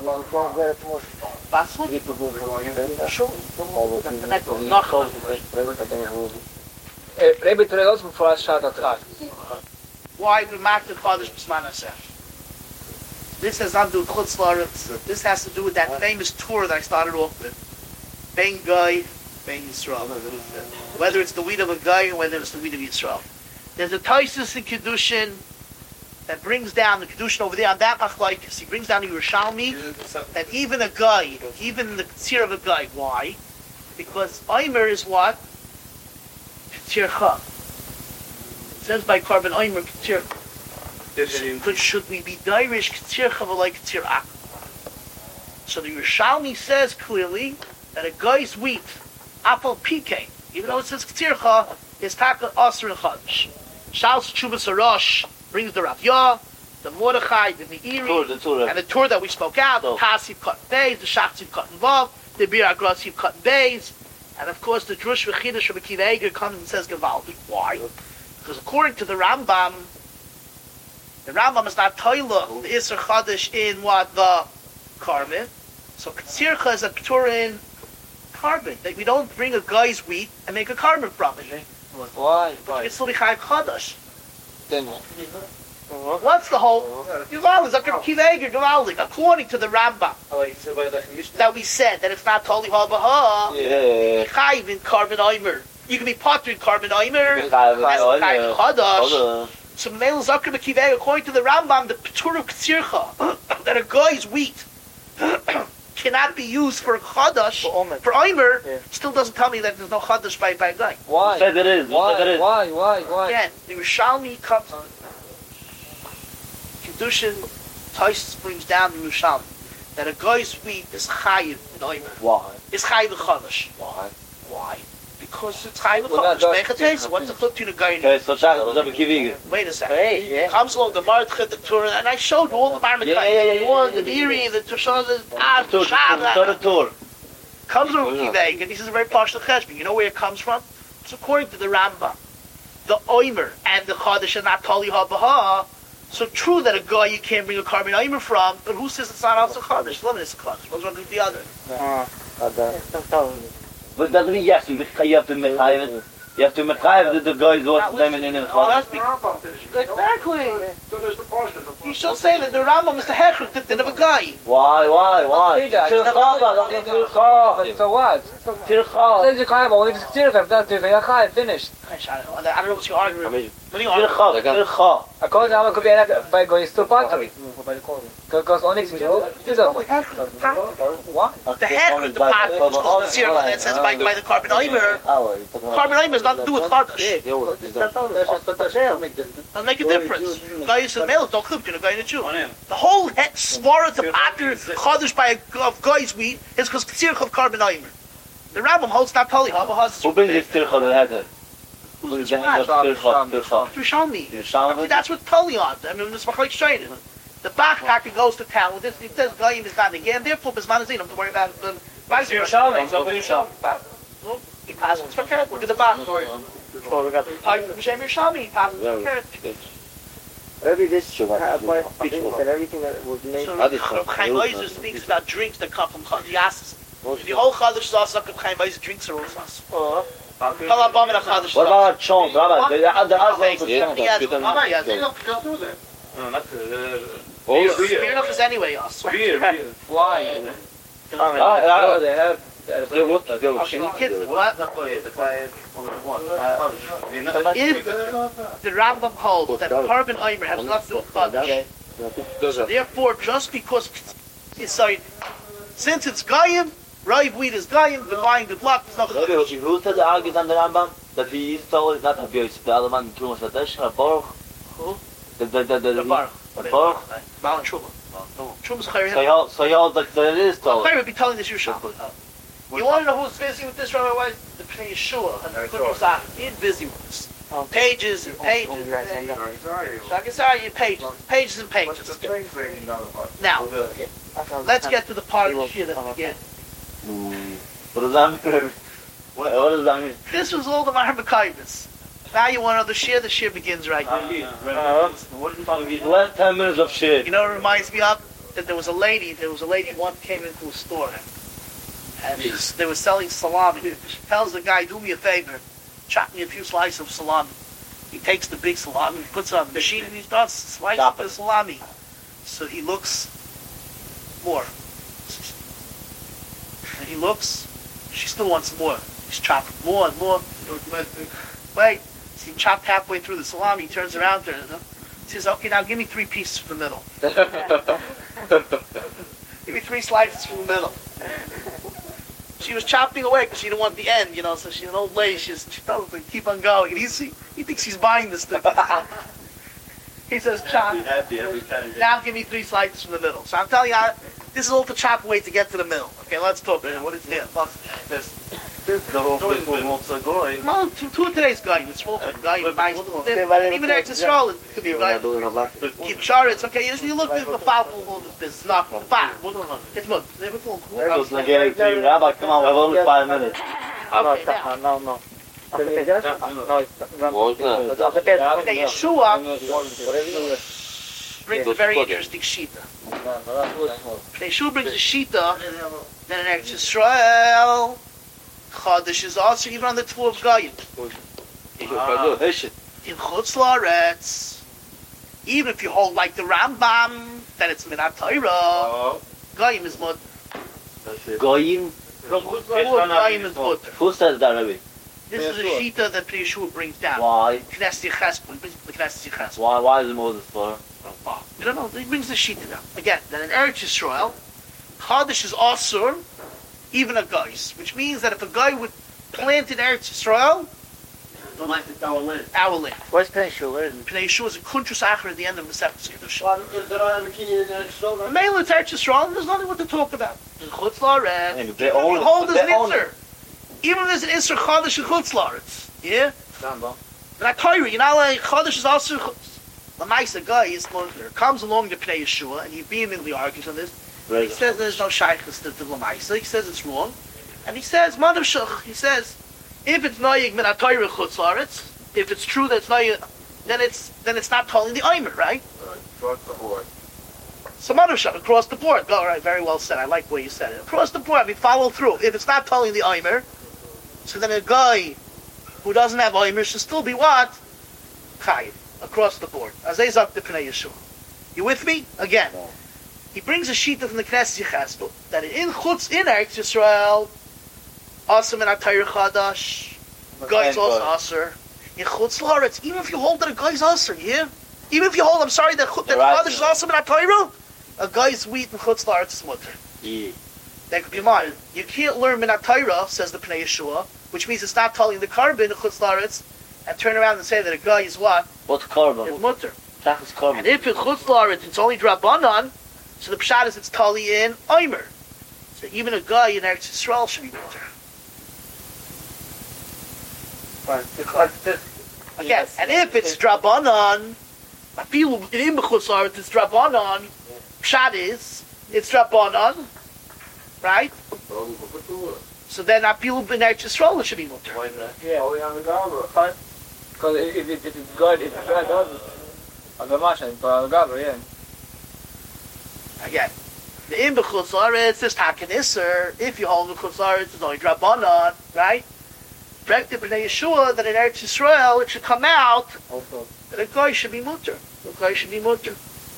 Rebbe told us before us Shat Atchak. Why we Matan Kodesh B'Zman Hashem? This has nothing to do with Chutz La'aretz. This has to do with that famous tour that I started off with. Ben Guy, Ben Yisrael. Whether it's the wheat of a guy or whether it's the wheat of Yisrael. There's a Taisus in Kedushin that brings down the Kedushin over there on that machlokes. He brings down the Yerushalmi that even a guy, even the Ketzir of a guy, why? Because Omer is what? Ketzir Cha. It says by carbon Omer Ketzir. Should we be Dairish Ketzir Cha like Ketzir Ak? So the Yerushalmi says clearly that a guy's wheat, Apple PK, even though it says Ketzir Cha, is Taka Asr and Chadash. Shals Chubas Arash brings the Rav Yah, the Mordechai, the Meiri, and the Torah that we spoke out, the Tasiv Cotton Bays, the Shachtiv Cotton Vav, the Bir Agrasiv Cotton Bays, and of course the Drush V'chidash of Akiva Eiger comes and says Gevaldi. Why? Because according to the Rambam is not Toilah, the Isser Chadash in what? The Karmeh. So Ketzircha is a Torah in carbon. That we don't bring a guy's wheat and make a carbon from it. Why? It's still Chayv Chadash. Then What's the whole? According to the Rambam, that we said that it's not totally halacha. Chayv in carbon oimer. You can be potter in carbon oimer. Chayv Chadash. So Mel Zakir B'Kiveg, according to the Rambam, the Petur Ketzircha, that a guy's wheat cannot be used for Chadash, for Omer, still doesn't tell me that there's no Chadash by a guy. why? Said it is. Why? Again, the Yerushalmi comes, Kedushin, Taisus brings down the Yerushalmi, that a guy's wheat is Chayiv in Omer. Why? It's Chayiv Chadash. Why? Because it's Chayiv Chadash. What's the flip between a guy and Okay, so Shach, wait a second. Comes along the Martchet, the Torah, and I showed all the Marmachai. The one, the Biri, the Tushah, the Torah. Comes along with Kiveg, and this is a very partial cheshbon. You know where it comes from? It's according to the Rambam. The Omer and the Chodesh are not Tali HaBaha. So true that a guy you can't bring a carbon Omer from, but who says it's not also Chodesh? One is Chodesh. What's wrong with the other? But doesn't mean yes, you have to mechayiv. You have to mechayiv the guys who are them in the Exactly. You should say that the Rambam is the hechrik of a guy. Why? So what? Says you can't only Ketzircha. If that's the finished. I don't know what you're arguing. What are you arguing? According to Rambam, could be by going still pottery. Because only what? The hechrik, the pot, which goes to Tzircha, that says by the carbon Omer. Carbon Omer has nothing to do with Chodesh. Doesn't make a difference. Guys and males don't clip a guy in a Jew. The whole svara to pater Chodesh by a guy's wheat is because Ketzircha of carbon Omer. The Rambam holds not Tali. Who brings this Tircha to the head? Yerushalmi. That's what Tali on. I mean, this is like straight. The backpacker goes to town with this. He says Goyim is not again. Therefore, Bismanazin. Don't worry about it. Yerushalmi. He passes for carrot. Look at the back. Yerushalmi. He passes for carrot. Everything that was made. So Chaim Oizer speaks about drinks that come from Yassis. The whole Chadash is also Chaim Oizer drinks are also. What about Chon? No, not Beer enough is anyway us. Why? If the Rambam holds that carbon Omer has nothing to do with Chadash, therefore, just because since it's Goyim, Rive wheat is Goyim, the buying good luck, it's not Chadash. Who said the argument on the Rambam that he is told not to be the other man Truma Sadesh, Baruch? Who? The Baruch. Baal and Truma. Truma's Chayr. So he holds that it is told. Chayr would be telling this Yerushalmi. You want to know who's busy with this right away? The Pnei Yeshua and the Kudrasach. He's busy with this. Pages and pages. Pages and pages. Now, let's get to the part of the Shia that begins. What does that mean? What does that mean? This was all the Mahamakaibis. Now you want to know the Shia begins right now. Last 10 minutes of shit. You know what it reminds me of? That there was a lady once came into a store. And they were selling salami. She tells the guy, do me a favor, chop me a few slices of salami. He takes the big salami, puts it on the machine, and he starts slicing up the salami. So he looks more. And he looks, she still wants more. He's chopping more and more. Wait, so he chopped halfway through the salami, he turns around to her, He says, okay, now give me 3 pieces from the middle. Give me 3 slices from the middle. She was chopping away because she didn't want the end, so she's an old lady. She tells him to keep on going. And he thinks he's buying this thing. He says, chop. Now give me 3 slices from the middle. So I'm telling you, this is all the chop way to get to the middle. Okay, let's talk. What is this? No, 2 of today's guy. It's full of guy. Even Eretz Yisrael, it could be a guy. Keep chariots. Okay, you look at the foul of this. It's not the fact. It's not. Rabbi, come on, we have only 5 minutes. Okay, now. No. Okay, Yeshua brings a very interesting shita. Yeshua brings a shita that in Eretz Yisrael, Chodesh is also even on the 12 Goyim. In Chutz La'aretz, even if you hold like the Rambam, that it's Minat Torah, Goyim is mud. Goyim? Goyim is mud. Who says that, Rabbi? This is a shita that Pnei Yeshua brings down. Why? Knesset Yecheskel. He brings the Knesset Yecheskel. Why is Moses for? I don't know. He brings the shita down. Again, then in Eretz Yisrael, Chodesh is asur, even a guys, which means that if a guy would plant in Eretz Yisrael, our land. Where's Pnei Yeshua? Pnei Yeshua is a kuntras acher at the end of Masechtas Kedusha. The male is Eretz Yisrael, and there's nothing what to talk about. In Chutz La'aretz, They own it. hold this Isser. Even if there's an Isser Chodesh in Chutz La'aretz, yeah? But Torah, like Chodesh is also Lamaisa guy is comes along to Pnei Yeshua, and he vehemently argues on this. He says there's no shaykhus to Lamaisa. He says it's wrong, and he says Manav Shach. He says if it's noyig min Torah Chutz La'aretz, if it's true that it's noyig, then it's not telling the Eimer, right? Across the board. So Manav Shach across the board. All right, very well said. I like the way you said it. Across the board. I mean, follow through. If it's not telling the Eimer, so then a guy who doesn't have Eimer should still be what? Chayiv. Across the board. Azay Zak the Pnei Yeshua. You with me? Again. He brings a shita from the Knesset Yecheskel that in Eretz Yisrael, Asur min HaTorah Chadash, guys also Asur. In Chutz La'aretz, even if you hold that a guy's Asur, yeah? Even if you hold, that Chadash is Asur min HaTorah, a guy's wheat in Chutz La'aretz is mutter. Yeah. That could be mine. You can't learn min HaTorah, says the Pnei Yeshua, which means it's not telling the carbon in Chutz La'aretz, and turn around and say that a guy is what? What's carbon? It's mutter. Tachlis carbon. And if in Chutz La'aretz it's only Drabanan, so the pshat is it's tali in Eimer. So even a guy in Eretz Yisrael should be mutter. Again, and if it's Drabanan, afilu in Chutz La'aretz it's Drabanan, pshat is it's Drabanan, right? So then afilu in Eretz Yisrael should be mutter. Yeah, fine. Because if it's good, if it's bad, on the machine, but on the gabber, yeah. Again, the in B'chutz La'aretz is Taken Isser. If you hold B'chutz La'aretz, it's only Drabanan, right? Correct the B'nai Yeshua that in Eretz Yisrael it should come out that a guy should be mutter. A guy should be mutter.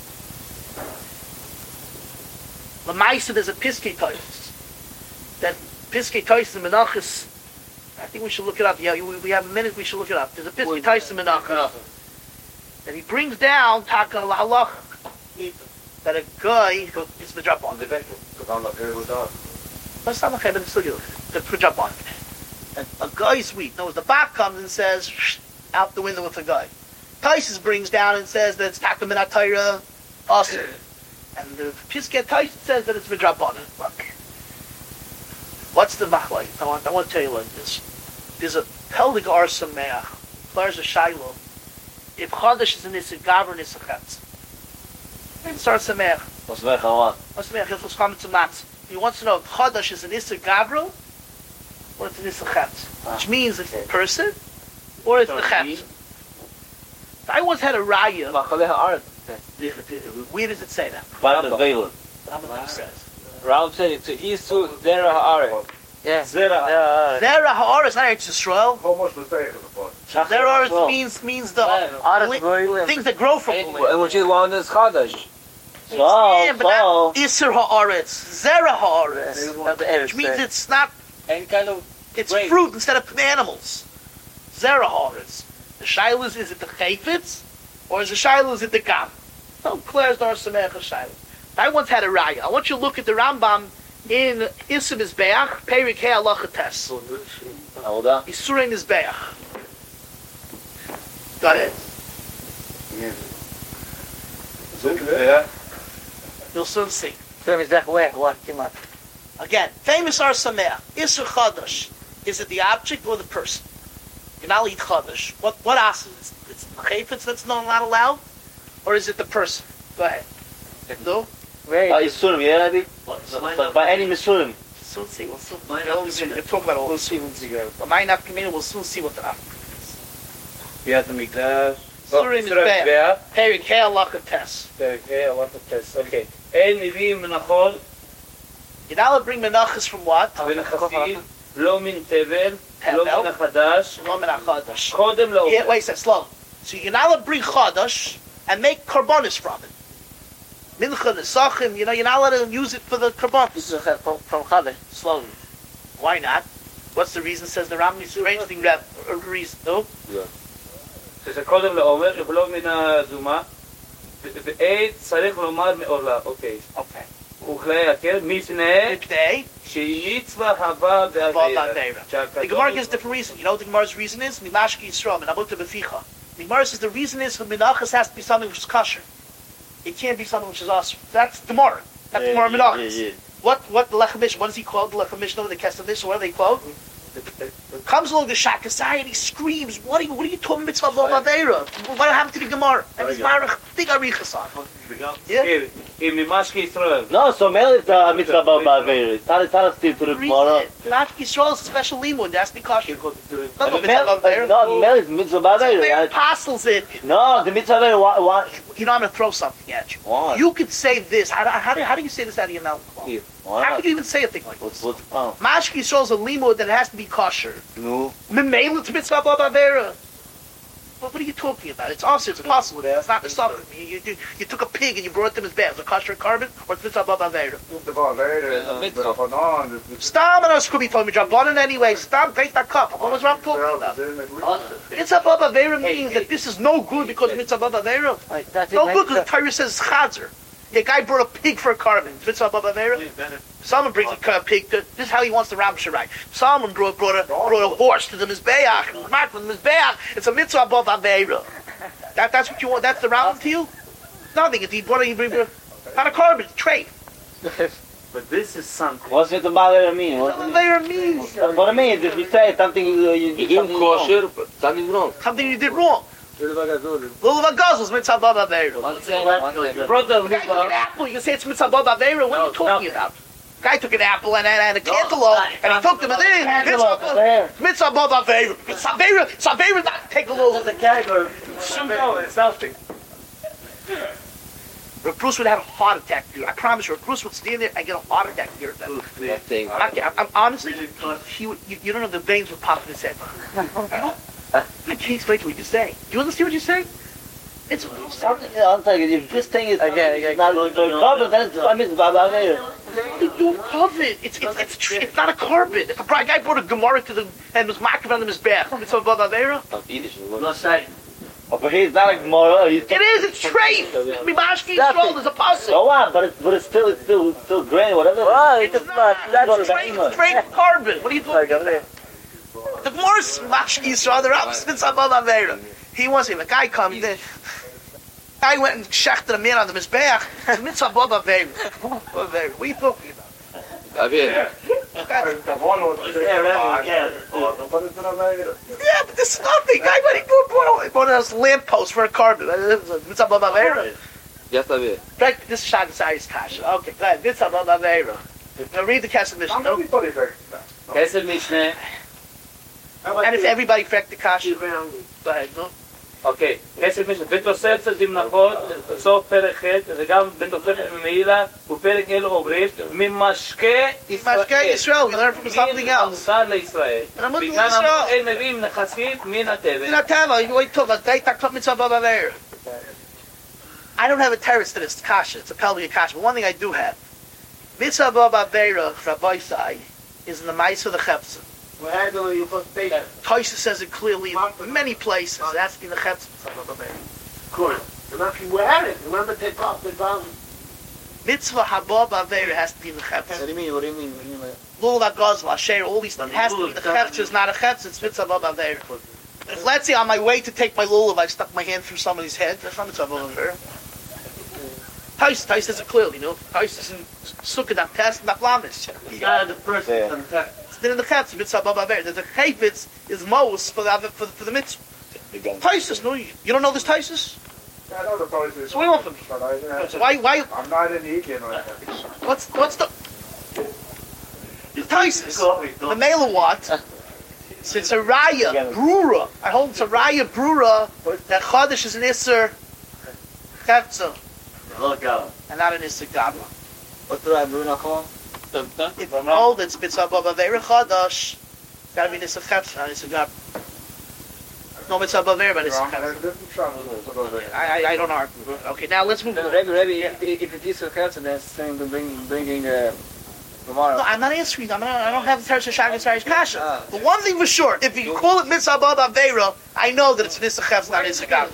L'maisa there's a Piskei Tois. That Piskei Tois in Menachos, I think we should look it up. Yeah, we have a minute, we should look it up. There's a Piskei Tois in Menachos. That he brings down Taka L'halach. That a guy is the drop on. That's not okay, but it's still good. The drop on. And a guy's weak. No, the back comes and says, out the window with a guy. Taisus brings down and says that it's Taka min HaTorah Asur. And the Piskei Taisus says that it's the drop on. Look. What's the machlai? I want to tell you like this. There's a Peldig Ar Sameach. There's a Shiloh. If Chodesh is in this Gavra Nisachetz. It's Ar Sameach. What's Sameach on what? Ar Sameach is what's coming to Matz. He wants to know if Chodesh is an Issa Gavra or it's an Issa Chetz. Which means it's the person or it's the Chetz. I once had a raya. Where does it say that? By the Veilim. Rambam says. Rambam said it's Isu Zera Ha'aretz. Yeah. Zera Ha'aretz, not Eretz Yisrael. How much was there for the pot? Zera Ha'aretz means the things that grow from the land. And which is one is Chodesh. Yeah, but not Isser Ha'aretz. Zera Ha'aretz. Which means it's not, And kind of it's fruit instead of animals. Zera Ha'aretz. The Shiloh is it the Chayfetz Or is the Shiloh is it the Gam? No, Claire's Dar Sameach Shiloh. I once had a raya. I want you to look at the Rambam in Issa Mizbeach, Perik He Halacha Tes. Yisura Mizbeach. Go ahead. You'll soon see. Again, famous Ar Sameach. Issa Chadash. Is it the object or the person? You're not eat Chadash. What asa is it? It's the Chayfetz that's not allowed? Or is it the person? Go ahead. No? Yisurim, yeah, Rabbi? But by any Misurim. Soon see. We'll soon talk about all this. We'll soon see what the object is. We have the Mikdash. Surim is bad. Perik He Halacha Tes. Okay. Ein Mivim Menachol. You're not allowed to bring menachas from what? Menachafid. Lo min tevel. Lo min achadash. Lo min achadash. Kodem lo. Yeah, wait a second, slow. So you're not allowed to bring chadash and make karbonis from it. Mincha, nesachim, you're not allowed to use it for the karbonis. From chadash. Slowly. Why not? What's the reason? Says the Rambam. Strange thing, reason. No? Yeah. שזה קודם לעומר, ולא מן הזומה, ואין צריך לומר מעולה, אוקיי. וכלי הכר, מפני שיצווה הבא בעבירה. The Gemara gives a different reason. You know what the Gemara's reason is? Mimashki Yisrael, Minabuta Beficha. The Gemara says the reason is for Menachas has to be something which is kosher. It can't be something which is asr. That's Gemara. That's Gemara Menachas. What the Lechem Mishnah, what does he quote? The Lechem Mishnah, the Kesef Mishnah, what do they quote? Comes along the Shakasai and he screams, what are you talking mitzvah of Aveira? What happened to the Gemara? And he's marich, big arichas on. Yeah? No, so Mel is the mitzvah of Aveira. It's not still to the Gemara. Not Yisrael is a special limud, that's because you No, Mel is mitzvah of Aveira. Apostles it. No, the mitzvah of Aveira, why? You know, I'm going to throw something at you. Why? You could say this. How do you say this out of your mouth? How could you even say a thing like this? Mashki Yisrael is a limud that has to be kosher. No. Memel, it's mitzvah of Avera. What are you talking about? It's also it's possible. It's not the stuff. You took a pig and you brought them as bad. Is it kosher carbon or it's mitzvah of Avera? Stop and us could be told me Drabonin anyway. Stop, take that cup. What was wrong talking about? Mitzvah of Avera means that this is no good because mitzvah of Avera. No good because the Torah says chadzer. The guy brought a pig for a carbon. It's mitzvah of Avera. Someone brings a pig. This is how he wants the Ramsha right. Someone brought a horse to the Mizbeach. It's a mitzvah above Aveira. That's what you want. That's the Rambam to you. Nothing. He brought not a carbon. Trade. But this is something. What's it about Aveira mean? What does Aveira mean? What I mean is if you say something you did kosher, something wrong. Something you did wrong. Lulav Agazos mitzvah above Aveira. Apple. You can say it's mitzvah above Aveira. What are you talking about? Guy took an apple and a cantaloupe, and he took them and then mitzvah above Aveira. It's Aveira not take a little. It's nothing. Rav Bruce would have a heart attack here. I promise you, Rav Bruce would stand there and get a heart attack here. I'm honestly, you don't know the veins would pop in his head. I can't explain to you what you say. Do you understand what you say? It's something. I'm telling you, if this thing is not carbon, then it's a mitzvah of Aveira. You don't cover it. It's not a carbon. If a guy brought a Gemara to and was marking on him his bath, it's above Aveira. Oh, but he's not a Gemara. It is. It's trade. Mimashki Yisrael is a puzzle. Go on, but it's still grain, whatever. It's not. That's trade carbon. What are you talking about? The more Mashki Yisrael, the opposite's above Aveira. He wants him. A guy comes in. I went and shechted a man on the Mizbeach. It's mitzvah above Aveira. What are you talking about? Yeah, but this is nothing. Guy went and bought us lamppost for a carbon. Mitzvah above Aveira. Yes, David. This is Shagasari's kasha. Okay, go ahead. Mitzvah above Aveira. Now read the Kesef Mishnah. Kesef Mishnah. And if everybody correct the kasha, go ahead, no? אוקיי, כסף משנה, בתוספת דמנחות, סוף פרק ח' וגם בתוספת ממעילה, ופרק אלו עוברים, ממשקה ישראל, we learn from something else. מותר לישראל. בגלל אין מביאים נכסית מן הטבע. מן הטבע, I don't have a terrace to this kasha, it's a pelvic kasha, but one thing I do have. Mitzvah Baba Aveira, Rabbi Sai, is in the Maisa of the Chepsa. Taisha says it clearly in many places. That's in the Chetz. Of course. We're at it. Remember, they found. Mitzvah haba b'aveira has to be the chetz. What do you mean? What do you mean? Lulav gazla, asher, all these things. It has to be the chetz. It's not a chetz. It's mitzvah haba b'aveira. If let's say on my way to take my lulav, I stuck my hand through somebody's head. That's not mitzvah haba b'aveira. Tais says it clearly, you know. Tais isn't sukkah that test, not lamis. Yeah, the person. Then in the chetz, mitzvah haba b'aveira. The chayfetz is most for the mitzvah. Tais, no, you don't know this Tais? I know the process. So what do you want from me? So why? I'm not in the Ekin right now. What's the Taisus? The male of what? So it's a raya brura. I hold it's a raya brura that Chodesh is an Isser Chetza and not an Isser Gabra. What do I do now? If I hold it's Mitzvah Bavera Chodesh, gotta be an Isser Chetza, not Isser Gabra. No, Mitzvah Bavera, but Isser Chetza. I don't argue. Okay, now let's move on. Rebbe, if it is a Chetza, that's saying to bringing tomorrow. No, I'm not answering. I don't have the Teresh Shagas Teresh Kasha. But one thing for sure, if you call it Mitzvah Bab Aveira, I know that it's Nissa Chetz, not Nissa Gab.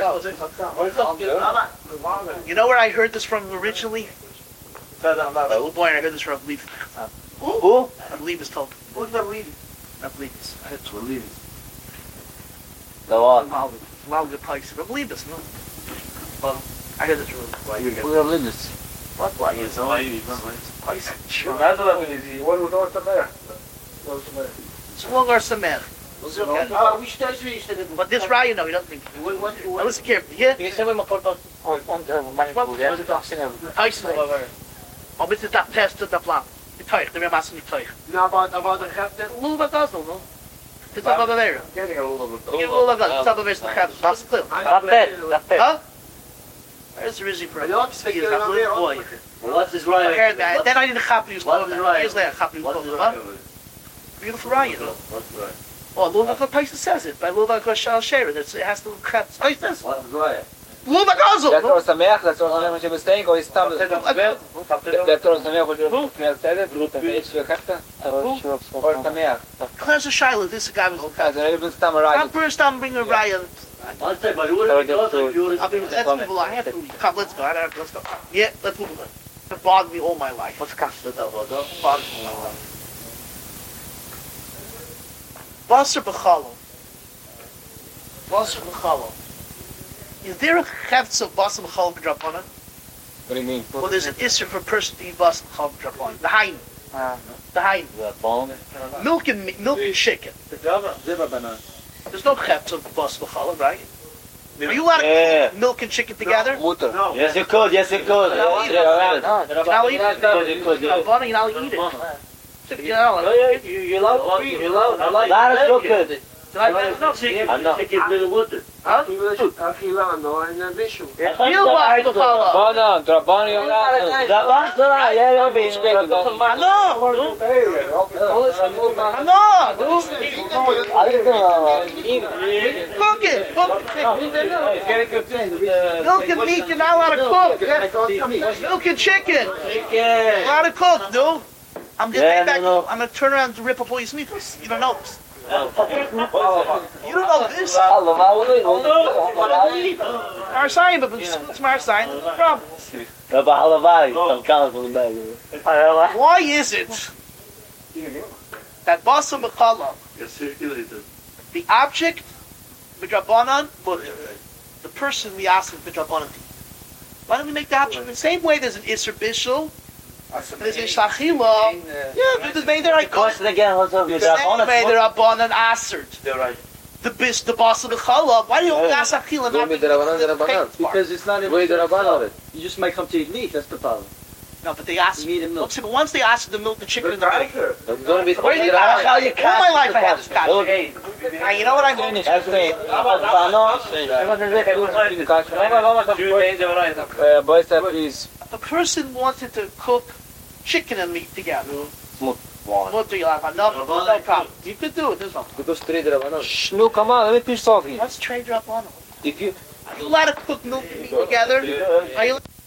You know where I heard this from originally? Oh boy, I heard this from I believe. Who? I believe it's told. Who's the lead? I believe it's. It's the lead. Go on. Malga Pikes. I believe this, no? Well, I heard this from We are leaders. What? Why is it? What was the matter? It's long or Samer. But this Raya, no, he doesn't think. Now listen carefully. Here? Oh, but it's that test of the plan. The Teich, the Remassen, the Teich. No, about the captain. A little bit does, no? It's up over there. Getting a little bit. It's up over there, the captain. That's clear. That's it. Huh? There's the Rizzi for it. He's that little boy. What's this right? Then I need a copy of the years later, a copy of the beautiful Raya. Oh, Lulav Taisa says it. By Lulav Shal Shera, it has to cut. What's right? Lulav Gazel. That's what Sameach, that's what I'm saying, or is Tam. That's what Sameach, what you're saying, it's your captain. Or Sameach. Clarence a Shiloh, this guy was. I'm first time bringing a Raya. I'll be with that people. I have to leave. Come, let's go. Let's go. Yeah, let's move on. It bothered me all my life. What's Kafta though? Bothered me all my life. Basar b'chalo. Basar b'chalo. Is there a chefts of basar b'chalo b'drapana? What do you mean? Well, there's an issue for a person to eat basar b'chalo b'drapana. The hain. The hain. Milk and chicken. There's no chefts of basar b'chalo, right? Are you allowed to eat milk and chicken together? No. Yes, you could. Yes, you could. You'll eat it. You love it. That is so good. Chicken with water. Huh? Cook it. Milk and meat, you're not allowed to cook. Milk and chicken. You're allowed to cook, dude. I'm gonna turn around and rip up all your sneakers. You don't know this. You don't know this. Marsayin, but it's Marsayin. No problem. Why is it that Basar B'Chala, the object, B'Drabanan, the person we ask is B'Drabanan? Why don't we make the object the same way there's an Isser Bishul? There's a Shachila. Yeah, there's made there I go. Question again. What's up? Made there upon an Asert. The Basar B'Chala. Why do you only ask Shachila? Because it's not in way that about it. You just might come to eat meat. That's the problem. No, but they ask. But once they ask the milk, the chicken, and the egg. It's going to be. What do you think? All my life I had this guy. You know what I mean? Boys, please. The person wanted to cook chicken and meat together. No problem. You could do it. No, come on, let me finish talking. Let's trade her up on them. If you... Are you allowed to cook milk and meat together? Are you